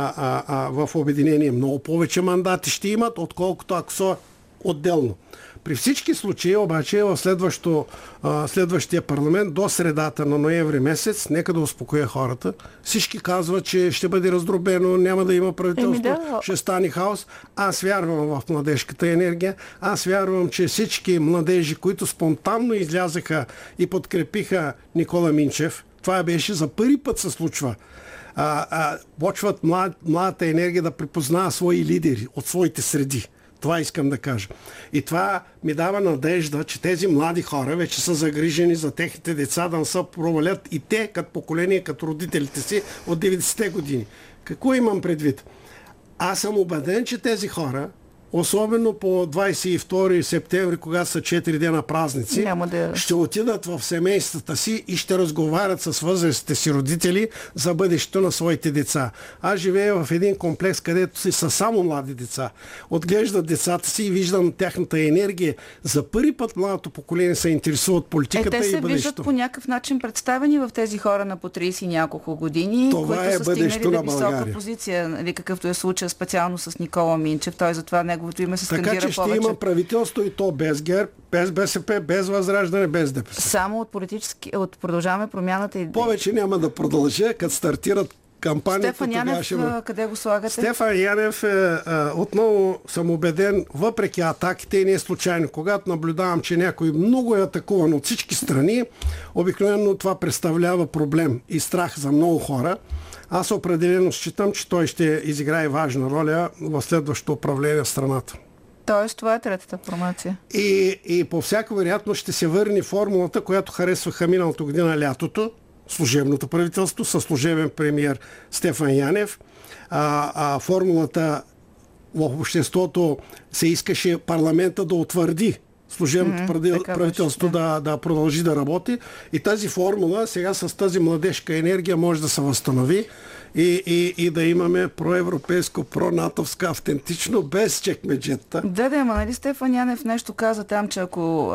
в обединение, много повече мандати ще имат, отколкото ако са отделно. При всички случаи обаче в следващия парламент до средата на ноември месец, нека да успокоя хората, всички казват, че ще бъде раздробено, няма да има правителство, ще стане хаос. Аз вярвам в младежката енергия, аз вярвам, че всички младежи, които спонтанно излязаха и подкрепиха Никола Минчев, това беше за първи път се случва. Почват младата енергия да припознава свои лидери от своите среди. Това искам да кажа. И това ми дава надежда, че тези млади хора вече са загрижени за техните деца да не се провалят и те като поколение, като родителите си от 90-те години. Какво имам предвид? Аз съм убеден, че тези хора, особено по 22 септември, когато са 4 дена празници, ще отидат в семействата си и ще разговарят с възрастните си родители за бъдещето на своите деца. Аз живея в един комплекс, където си са само млади деца. Отглеждат децата си и виждам тяхната енергия. За първи път младото поколение се интересува от политиката и бъдещето. Те се виждат по някакъв начин представени в тези хора на по 30 и няколко години, това които са стигнали до висока позиция, нали, какъвто е случая специално с Никола Минчев. Той затова неговото име се скандира повече. Така че ще има правителство и то без ГЕРБ, без БСП, без Възраждане, без ДПС. Само от Продължаваме промяната и... Повече няма да продължа, като стартират кампанията. Стефан Янев, къде го слагате? Стефан Янев, отново съм убеден, въпреки атаките и не е случайно. Когато наблюдавам, че някой много е атакуван от всички страни, обикновено това представлява проблем и страх за много хора. Аз определено считам, че той ще изиграе важна роля в следващото управление в страната. Тоест, това е третата формация. И по всяка вероятност ще се върне формулата, която харесваха миналото година лятото, служебното правителство, със служебен премиер Стефан Янев. Формулата в обществото се искаше парламента да утвърди служебното правителство да продължи да работи. И тази формула сега с тази младежка енергия може да се възстанови и да имаме проевропейско, пронатовска, автентично, без чекмеджета. Да, ама нали Стефан Янев нещо каза там, че ако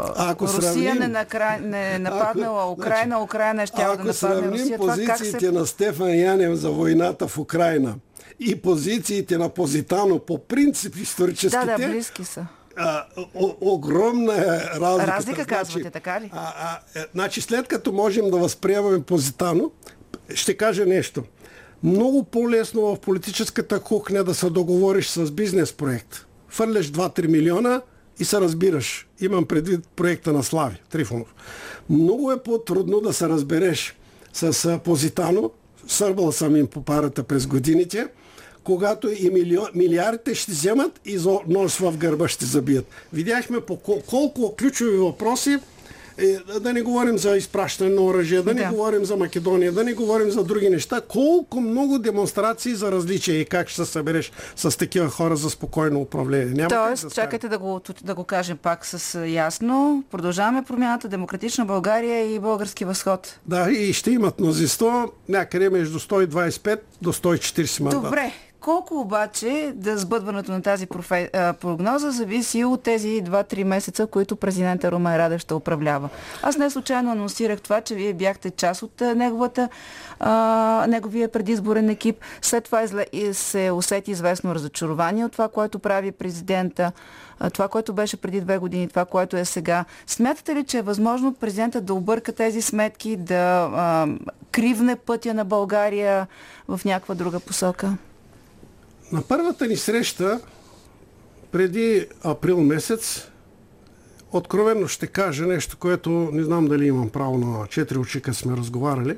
Русия не нападнала Украина, Украина ще да нападне Русия. Ако сравним позициите на Стефан Янев за войната в Украина и позициите на Позитано по принцип историческите... Да, близки са. Огромна е разликата. Разлика казвате, така ли? Значи след като можем да възприемаме Позитано, ще кажа нещо. Много по-лесно в политическата кухня да се договориш с бизнес проект. Фърляш 2-3 милиона и се разбираш. Имам предвид проекта на Слави Трифонов. Много е по-трудно да се разбереш с Позитано. Сърбал съм им по парата през годините, когато и милиардите ще вземат и нож в гърба ще забият. Видяхме по колко ключови въпроси, да не говорим за изпращане на оръжие, да не говорим за Македония, да не говорим за други неща, колко много демонстрации за различия и как ще се събереш с такива хора за спокойно управление. Тоест, чакайте да го кажем пак с ясно. Продължаваме промяната, Демократична България и Български възход. Да, и ще имат мнозинство някъде между 125 до 140 мандата. Добре. Колко обаче сбъдването на тази прогноза зависи от тези 2-3 месеца, които президента Румен Радев ще управлява? Аз не случайно анонсирах това, че вие бяхте част от неговия предизборен екип. След това се усети известно разочарование от това, което прави президента, това, което беше преди 2 години, това, което е сега. Смятате ли, че е възможно президентът да обърка тези сметки, да кривне пътя на България в някаква друга посока? На първата ни среща, преди април месец, откровенно ще кажа нещо, което не знам дали имам право на 4 очи, като сме разговаряли.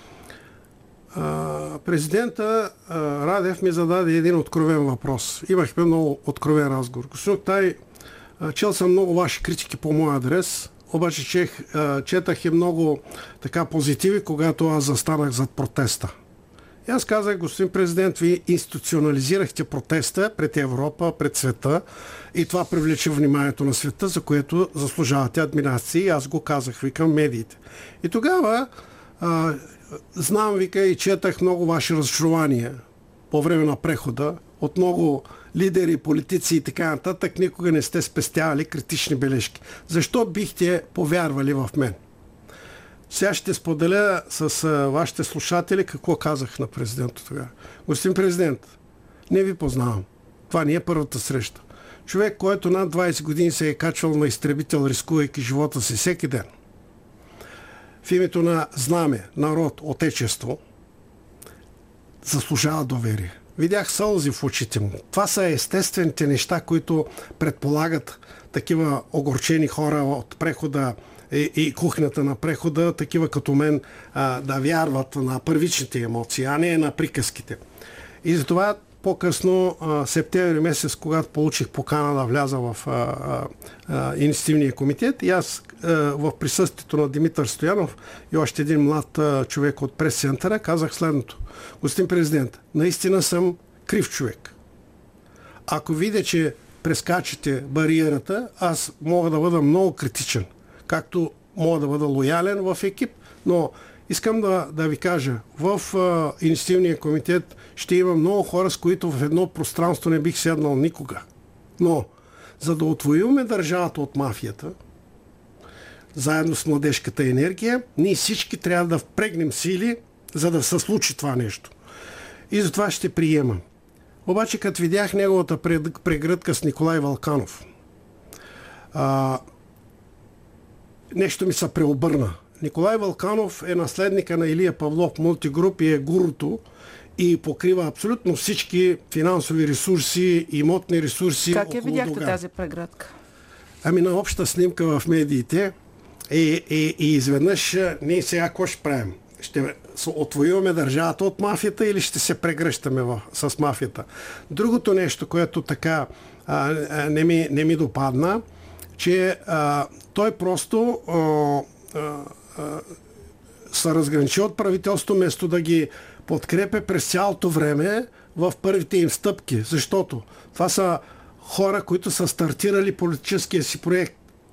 Президента Радев ми зададе един откровен въпрос. Имахме много откровен разговор. Господин Тай, чел съм много ваши критики по моя адрес, обаче четах и много така позитиви, когато аз застанах зад протеста. И аз казах, господин президент, вие институционализирахте протеста пред Европа, пред света и това привлече вниманието на света, за което заслужавате адмирации. И аз го казах, викам, медиите. И тогава знам, вика, и четах много ваши разочарования по време на прехода от много лидери, политици и така нататък. Никога не сте спестявали критични бележки. Защо бихте повярвали в мен? Сега ще споделя с вашите слушатели какво казах на президента тогава. Господин президент, не ви познавам. Това не е първата среща. Човек, който над 20 години се е качвал на изтребител, рискувайки живота си всеки ден. В името на знаме, народ, отечество, заслужава доверие. Видях сълзи в очите му. Това са естествените неща, които предполагат такива огорчени хора от прехода и кухнята на прехода, такива като мен, да вярват на първичните емоции, а не на приказките. И затова по-късно, септември месец, когато получих покана да вляза в инициативния комитет, и аз в присъствието на Димитър Стоянов и още един млад човек от прес-центъра казах следното: господин президент, наистина съм крив човек. Ако видя, че прескачате бариерата, аз мога да бъда много критичен, както мога да бъда лоялен в екип, но искам да ви кажа, в инициативния комитет ще има много хора, с които в едно пространство не бих седнал никога. Но, за да отвоюваме държавата от мафията, заедно с младежката енергия, ние всички трябва да впрегнем сили, за да се случи това нещо. И затова ще приемам. Обаче, като видях неговата прегръдка с Николай Вълканов, нещо ми се преобърна. Николай Вълканов е наследника на Илия Павлов Мултигруп и е гуруто и покрива абсолютно всички финансови ресурси, имотни ресурси. Как я видяхте Доган. тази преградка? Ами на обща снимка в медиите и изведнъж ние сега какво ще правим? Ще отвоюваме държавата от мафията или ще се прегръщаме с мафията? Другото нещо, което така не ми допадна, че той просто се разграничи от правителството, вместо да ги подкрепя през цялото време в първите им стъпки. Защото това са хора, които са стартирали политическия си проект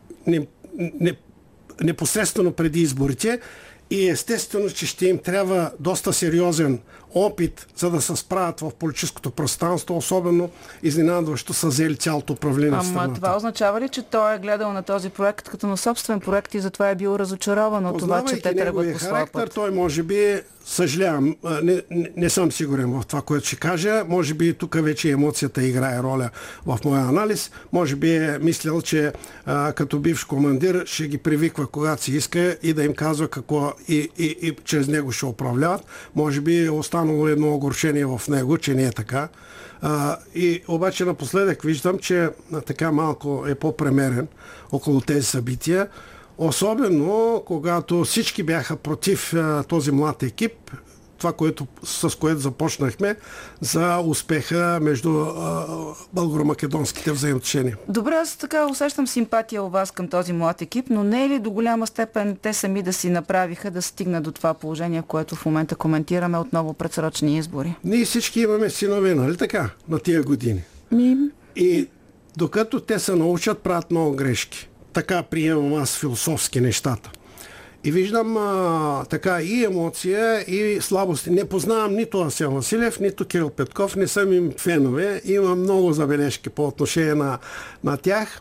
непосредствено преди изборите и естествено, че ще им трябва доста сериозен опит, за да се справят в политическото пространство, особено изненадващо са взели цялото управление на страната. Ама това означава ли, че той е гледал на този проект като на собствен проект и затова е бил разочарован от това, че те тръгват по своя път? Той може би, съжалявам, не съм сигурен в това, което ще кажа, може би тук вече емоцията играе роля в моя анализ, може би е мислил, че като бивш командир ще ги привиква когато си иска и да им казва какво и чрез него ще управляват. Може би е останало едно огорчение в него, че не е така. И обаче напоследък виждам, че така малко е по-премерен около тези събития. Особено когато всички бяха против този млад екип, това, с което започнахме, за успеха между българо-македонските взаимоотношения. Добре, аз така усещам симпатия у вас към този млад екип, но не е ли до голяма степен те сами да си направиха да стигнат до това положение, което в момента коментираме, отново предсрочни избори? Ние всички имаме синове, нали така, на тия години. И докато те се научат, правят много грешки. Така приемам аз философски нещата. И виждам така и емоция, и слабости. Не познавам нито Асен Василев, нито Кирил Петков, не съм им фенове. Имам много забележки по отношение на тях.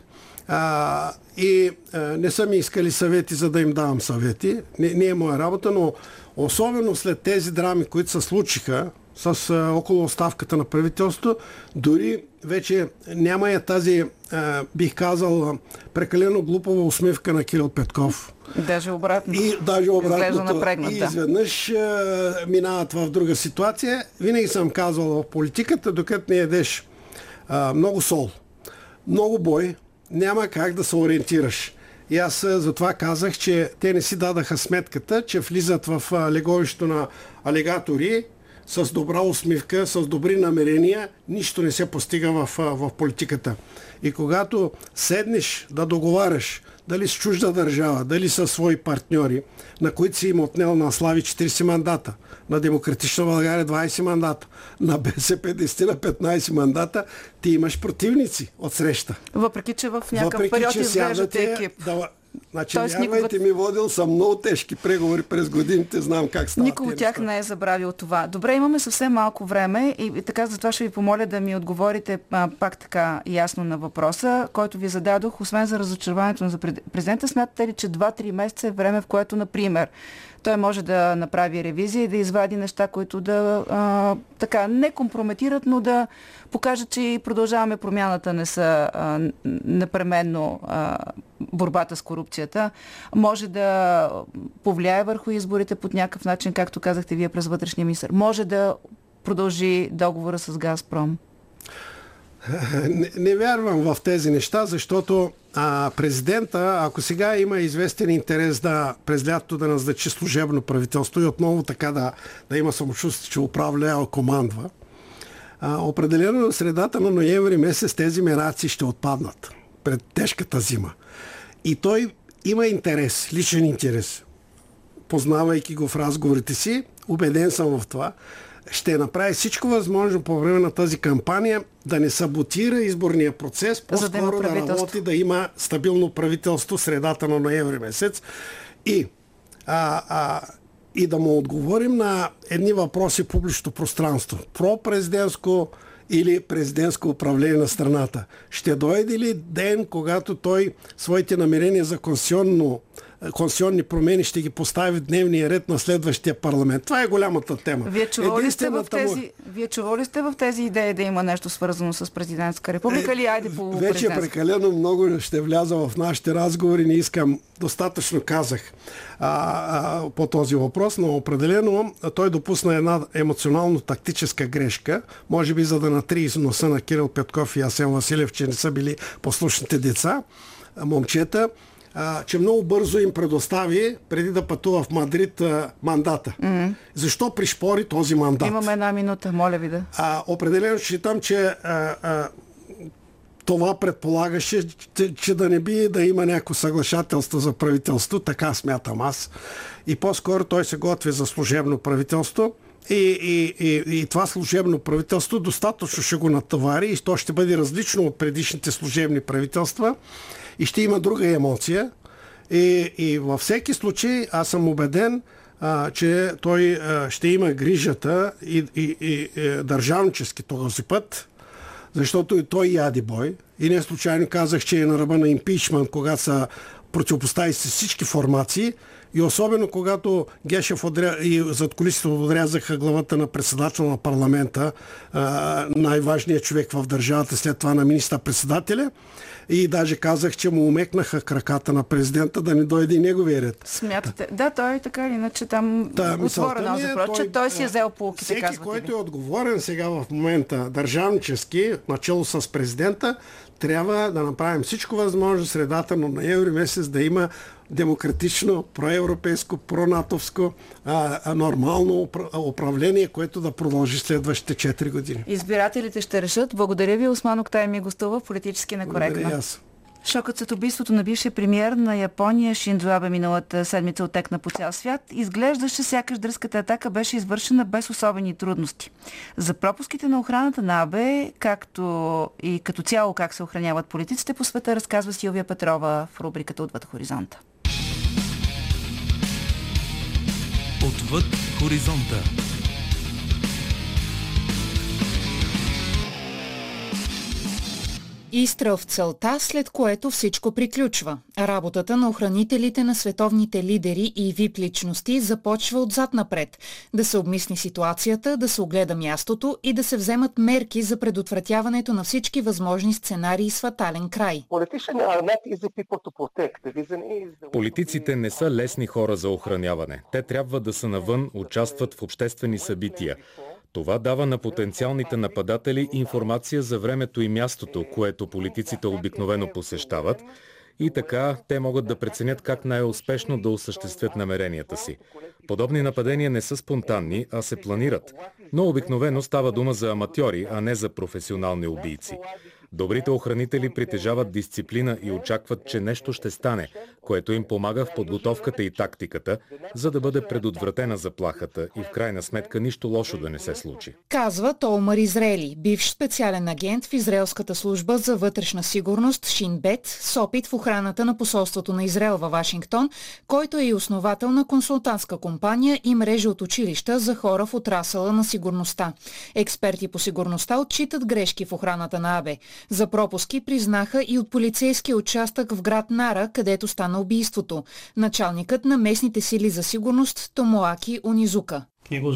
И не са ми искали съвети, за да им давам съвети. Не е моя работа, но особено след тези драми, които се случиха около оставката на правителството, дори вече няма я тази, бих казал, прекалено глупава усмивка на Кирил Петков. Даже обратно. Даже обратното. И изведнъж минават в друга ситуация. Винаги съм казвал в политиката, докато не ядеш много сол, много бой, няма как да се ориентираш. И аз затова казах, че те не си дадаха сметката, че влизат в леговището на алигатори с добра усмивка, с добри намерения, нищо не се постига в политиката. И когато седнеш да договаряш дали с чужда държава, дали с свои партньори, на които си им отнел на Слави 40 мандата, на Демократична България 20 мандата, на БСП 10 на 15 мандата, ти имаш противници от среща. Въпреки, че в някакъв период изглеждате екип. Значи, вярвайте ми, водил съм много тежки преговори през годините, знам как става. Никой от тях не е забравил това. Добре, имаме съвсем малко време и така затова ще ви помоля да ми отговорите пак така ясно на въпроса, който ви зададох. Освен за разочарованието на президента, смятате ли, че 2-3 месеца е време, в което, например, той може да направи ревизия и да извади неща, които да така не компрометират, но да покажат, че и Продължаваме промяната не са непременно борбата с корупцията. Може да повлияе върху изборите под някакъв начин, както казахте вие през вътрешния министър. Може да продължи договора с Газпром. Не вярвам в тези неща, защото президента, ако сега има известен интерес през лятото да назначи служебно правителство и отново така да има самочувствие, че управлява, командва, Определено на средата на ноември месец тези мераци ще отпаднат пред тежката зима. И той има интерес, личен интерес. Познавайки го в разговорите си, убеден съм в това, ще направи всичко възможно по време на тази кампания да не саботира изборния процес, по-скоро да работи, да има стабилно правителство средата на ноември месец и да му отговорим на едни въпроси в публичното пространство. Пропрезидентско или президентско управление на страната. Ще дойде ли ден, когато той своите намерения за конституционни промени ще ги постави в дневния ред на следващия парламент? Това е голямата тема. Вие чували сте в тези идеи да има нещо свързано с президентска република или айде по вече прекалено много ще вляза в нашите разговори, не искам, достатъчно казах по този въпрос, но определено той допусна една емоционално-тактическа грешка, може би за да натри носа на Кирил Петков и Асен Василев, че не са били послушните деца, момчета, че много бързо им предостави, преди да пътува в Мадрид, мандата. Защо пришпори този мандат? Имаме 1 минута, моля ви да. Определено считам, че това предполагаше, че да не би да има някакво съглашателство за правителство, така смятам аз. И по-скоро той се готви за служебно правителство. И това служебно правителство достатъчно ще го натовари и то ще бъде различно от предишните служебни правителства и ще има друга емоция. И във всеки случай аз съм убеден, че той ще има грижата и държавнически този път, защото и той яди бой. И не случайно казах, че е на ръба на импичмент, когато са противопостави се всички формации. И особено когато Гешев и задкулисите отрязаха главата на председател на парламента, най-важният човек в държавата, след това на министър-председателя. И даже казах, че му умекнаха краката на президента да не дойде и неговия ред. Смятате? Да, той така или иначе там отворено запроче, че той си е взел полуките, казвате. Всеки, който е отговорен сега в момента държавнически, начало с президента, трябва да направим всичко възможно средата на ноември месец да има демократично, проевропейско, пронатовско, нормално управление, което да продължи следващите 4 години. Избирателите ще решат. Благодаря ви, Осман Октай ми гостува в Политически некоректно. Благодаря аз. Шокът след убийството на бившия премиер на Япония Шинзо Абе миналата седмица отекна по цял свят. Изглеждаше сякаш дръзката атака беше извършена без особени трудности. За пропуските на охраната на Абе, както и като цяло как се охраняват политиците по света, разказва Силвия Петрова в рубриката Отвъд хоризонта. Отвъд хоризонта. Изстрел в целта, след което всичко приключва. Работата на охранителите на световните лидери и VIP личности започва отзад напред. Да се обмисли ситуацията, да се огледа мястото и да се вземат мерки за предотвратяването на всички възможни сценарии с фатален край. Политиците не са лесни хора за охраняване. Те трябва да са навън, участват в обществени събития. Това дава на потенциалните нападатели информация за времето и мястото, което политиците обикновено посещават, и така те могат да преценят как най-успешно да осъществят намеренията си. Подобни нападения не са спонтанни, а се планират. Но обикновено става дума за аматьори, а не за професионални убийци. Добрите охранители притежават дисциплина и очакват, че нещо ще стане, което им помага в подготовката и тактиката, за да бъде предотвратена заплахата и в крайна сметка нищо лошо да не се случи. Казва Толмар Израели, бивш специален агент в израелската служба за вътрешна сигурност Шин Бет, с опит в охраната на посолството на Израел във Вашингтон, който е и основател на консултантска компания и мрежа от училища за хора в отрасъла на сигурността. Експерти по сигурността отчитат грешки в охраната на Абе. За пропуски признаха и от полицейския участък в град Нара, където стана убийството. Началникът на местните сили за сигурност Томоаки Онизука.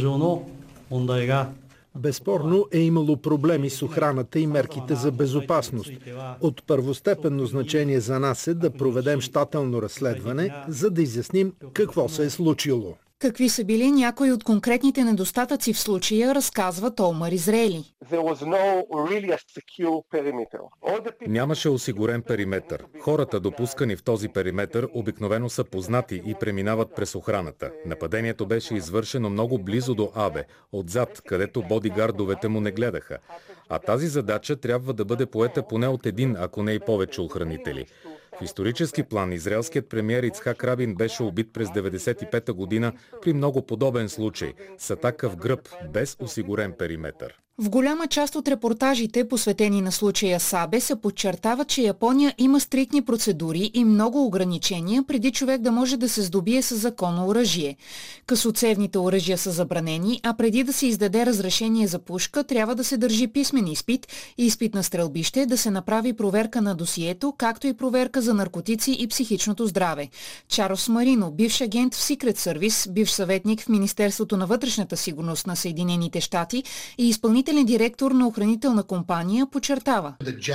Безспорно е имало проблеми с охраната и мерките за безопасност. От първостепенно значение за нас е да проведем щателно разследване, за да изясним какво се е случило. Какви са били някои от конкретните недостатъци в случая, разказва Толмар Израели. Нямаше осигурен периметър. Хората, допускани в този периметър, обикновено са познати и преминават през охраната. Нападението беше извършено много близо до Абе, отзад, където бодигардовете му не гледаха. А тази задача трябва да бъде поета поне от един, ако не и повече охранители. В исторически план израелският премиер Ицхак Рабин беше убит през 1995 година при много подобен случай с атака в гръб без осигурен периметър. В голяма част от репортажите, посветени на случая Сабе, се подчертава, че Япония има стриктни процедури и много ограничения, преди човек да може да се здобие с законно оръжие. Късоцевните оръжия са забранени, а преди да се издаде разрешение за пушка, трябва да се държи писмен изпит и изпит на стрелбище, да се направи проверка на досието, както и проверка за наркотици и психичното здраве. Чарлз Марино, бивш агент в Secret Service, бивш съветник в Министерството на вътрешната сигурност на Съединените щати и изпълнителен директор на охранителна компания, подчертава.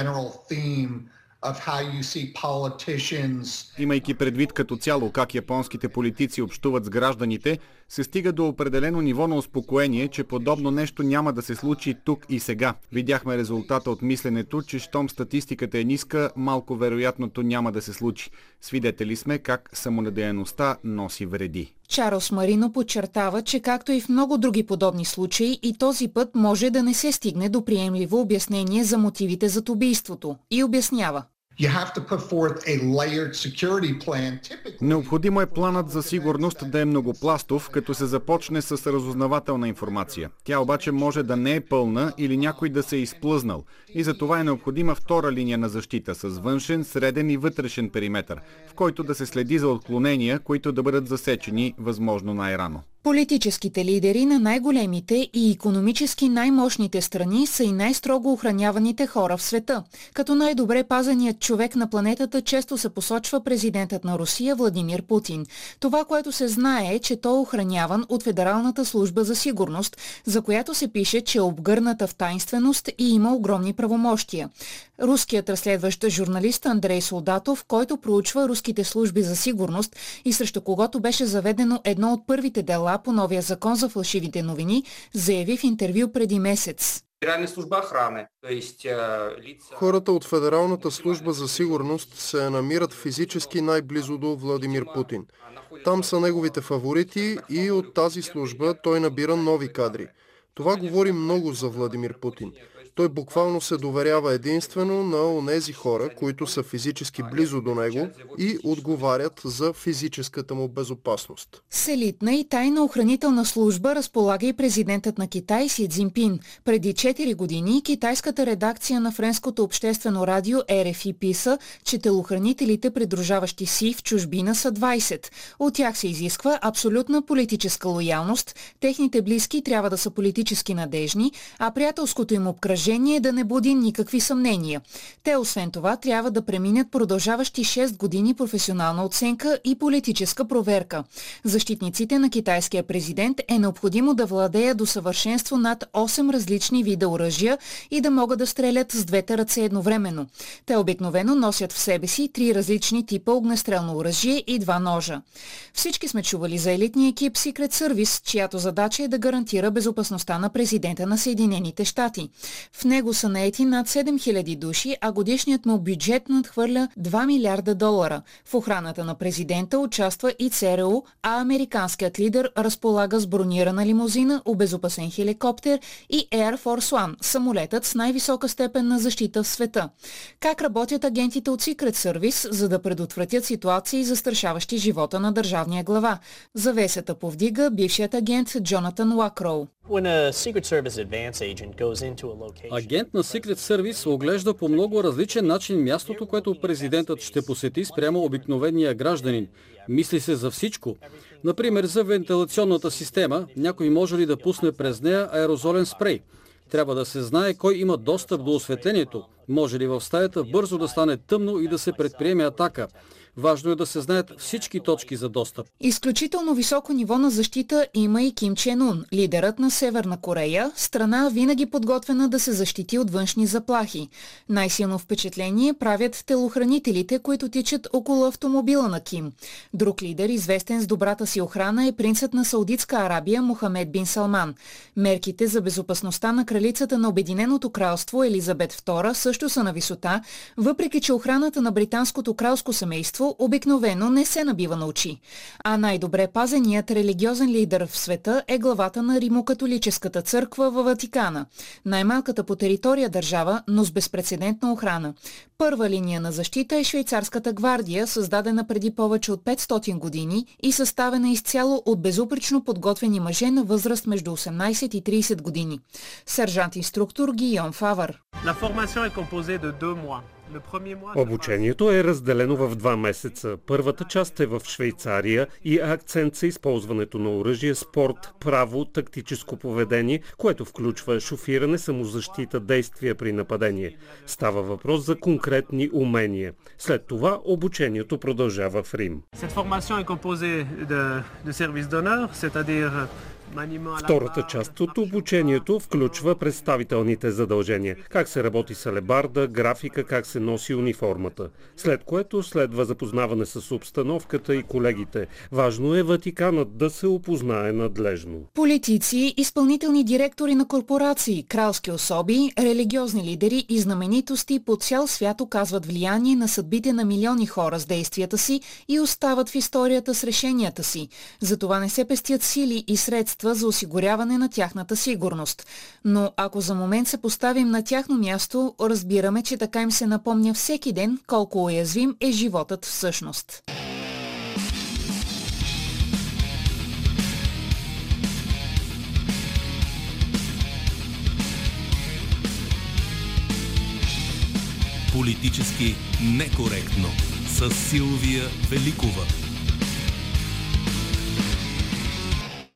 Имайки предвид като цяло как японските политици общуват с гражданите, се стига до определено ниво на успокоение, че подобно нещо няма да се случи тук и сега. Видяхме резултата от мисленето, че щом статистиката е ниска, малко вероятното няма да се случи. Свидетели сме как самонадеяността носи вреди. Чарлз Марино подчертава, че както и в много други подобни случаи, и този път може да не се стигне до приемливо обяснение за мотивите зад убийството. И обяснява. Необходимо е планът за сигурност да е многопластов, като се започне с разузнавателна информация. Тя обаче може да не е пълна или някой да се е изплъзнал. И за това е необходима втора линия на защита с външен, среден и вътрешен периметър, в който да се следи за отклонения, които да бъдат засечени възможно най-рано. Политическите лидери на най-големите и икономически най-мощните страни са и най-строго охраняваните хора в света. Като най-добре пазеният човек на планетата често се посочва президентът на Русия Владимир Путин. Това, което се знае, е, че той е охраняван от Федералната служба за сигурност, за която се пише, че е обгърната в тайнственост и има огромни правомощия. Руският разследващ журналист Андрей Солдатов, който проучва руските служби за сигурност и срещу когото беше заведено едно от първите дела по новия закон за фалшивите новини, заяви в интервю преди месец. Хората от Федералната служба за сигурност се намират физически най-близо до Владимир Путин. Там са неговите фаворити и от тази служба той набира нови кадри. Това говори много за Владимир Путин. Той буквално се доверява единствено на онези хора, които са физически близо до него и отговарят за физическата му безопасност. С елитна и тайна охранителна служба разполага и президентът на Китай Си Цзинпин. Преди 4 години китайската редакция на френското обществено радио РФИ писа, че телохранителите, придружаващи Си в чужбина, са 20. От тях се изисква абсолютна политическа лоялност, техните близки трябва да са политически надежни, а приятелското им обкръжение да не буди никакви съмнения. Те, освен това, трябва да преминат продължаващи 6 години професионална оценка и политическа проверка. Защитниците на китайския президент е необходимо да владеят до съвършенство над 8 различни вида оръжия и да могат да стрелят с двете ръце едновременно. Те обикновено носят в себе си 3 различни типа огнестрелно оръжие и 2 ножа. Всички сме чували за елитния екип Secret Service, чиято задача е да гарантира безопасността на президента на Съединените щати. В него са наети над 7000 души, а годишният му бюджет надхвърля $2 милиарда. В охраната на президента участва и ЦРУ, а американският лидер разполага с бронирана лимузина, обезопасен хеликоптер и Air Force One, самолетът с най-висока степен на защита в света. Как работят агентите от Secret Service, за да предотвратят ситуации, застрашаващи живота на държавния глава? Завесата повдига бившият агент Джонатан Уакроу. Агент на Secret Service оглежда по много различен начин мястото, което президентът ще посети спрямо обикновения гражданин. Мисли се за всичко. Например, за вентилационната система, някой може ли да пусне през нея аерозолен спрей. Трябва да се знае кой има достъп до осветлението, Може ли в стаята бързо да стане тъмно и да се предприеме атака? Важно е да се знаят всички точки за достъп. Изключително високо ниво на защита има и Ким Чен Ун, лидерът на Северна Корея, страна винаги подготвена да се защити от външни заплахи. Най-силно впечатление правят телохранителите, които тичат около автомобила на Ким. Друг лидер, известен с добрата си охрана, е принцът на Саудитска Арабия Мохамед бин Салман. Мерките за безопасността на кралицата на Обединеното кралство Елизабет II също са на висота, въпреки че охраната на британското кралско семейство обикновено не се набива на очи. А най-добре пазеният религиозен лидер в света е главата на Римокатолическата църква във Ватикана. Най-малката по територия държава, но с безпрецедентна охрана. Първа линия на защита е швейцарската гвардия, създадена преди повече от 500 години и съставена изцяло от безупречно подготвени мъже на възраст между 18 и 30 години. Сержант-инструктор Гийом Фавър. Обучението е разделено в 2 месеца. Първата част е в Швейцария и акцент за използването на оръжие, спорт, право, тактическо поведение, което включва шофиране, самозащита, действия при нападение. Става въпрос за конкретни умения. След това обучението продължава в Рим. Втората част от обучението включва представителните задължения. Как се работи с алебарда, графика, как се носи униформата. След което следва запознаване с обстановката и колегите. Важно е Ватиканът да се опознае надлежно. Политици, изпълнителни директори на корпорации, кралски особи, религиозни лидери и знаменитости по цял свят оказват влияние на съдбите на милиони хора с действията си и остават в историята с решенията си. Затова не се пестят сили и средства за осигуряване на тяхната сигурност. Но ако за момент се поставим на тяхно място, разбираме, че така им се напомня всеки ден колко уязвим е животът всъщност. Политически некоректно с Силвия Великова.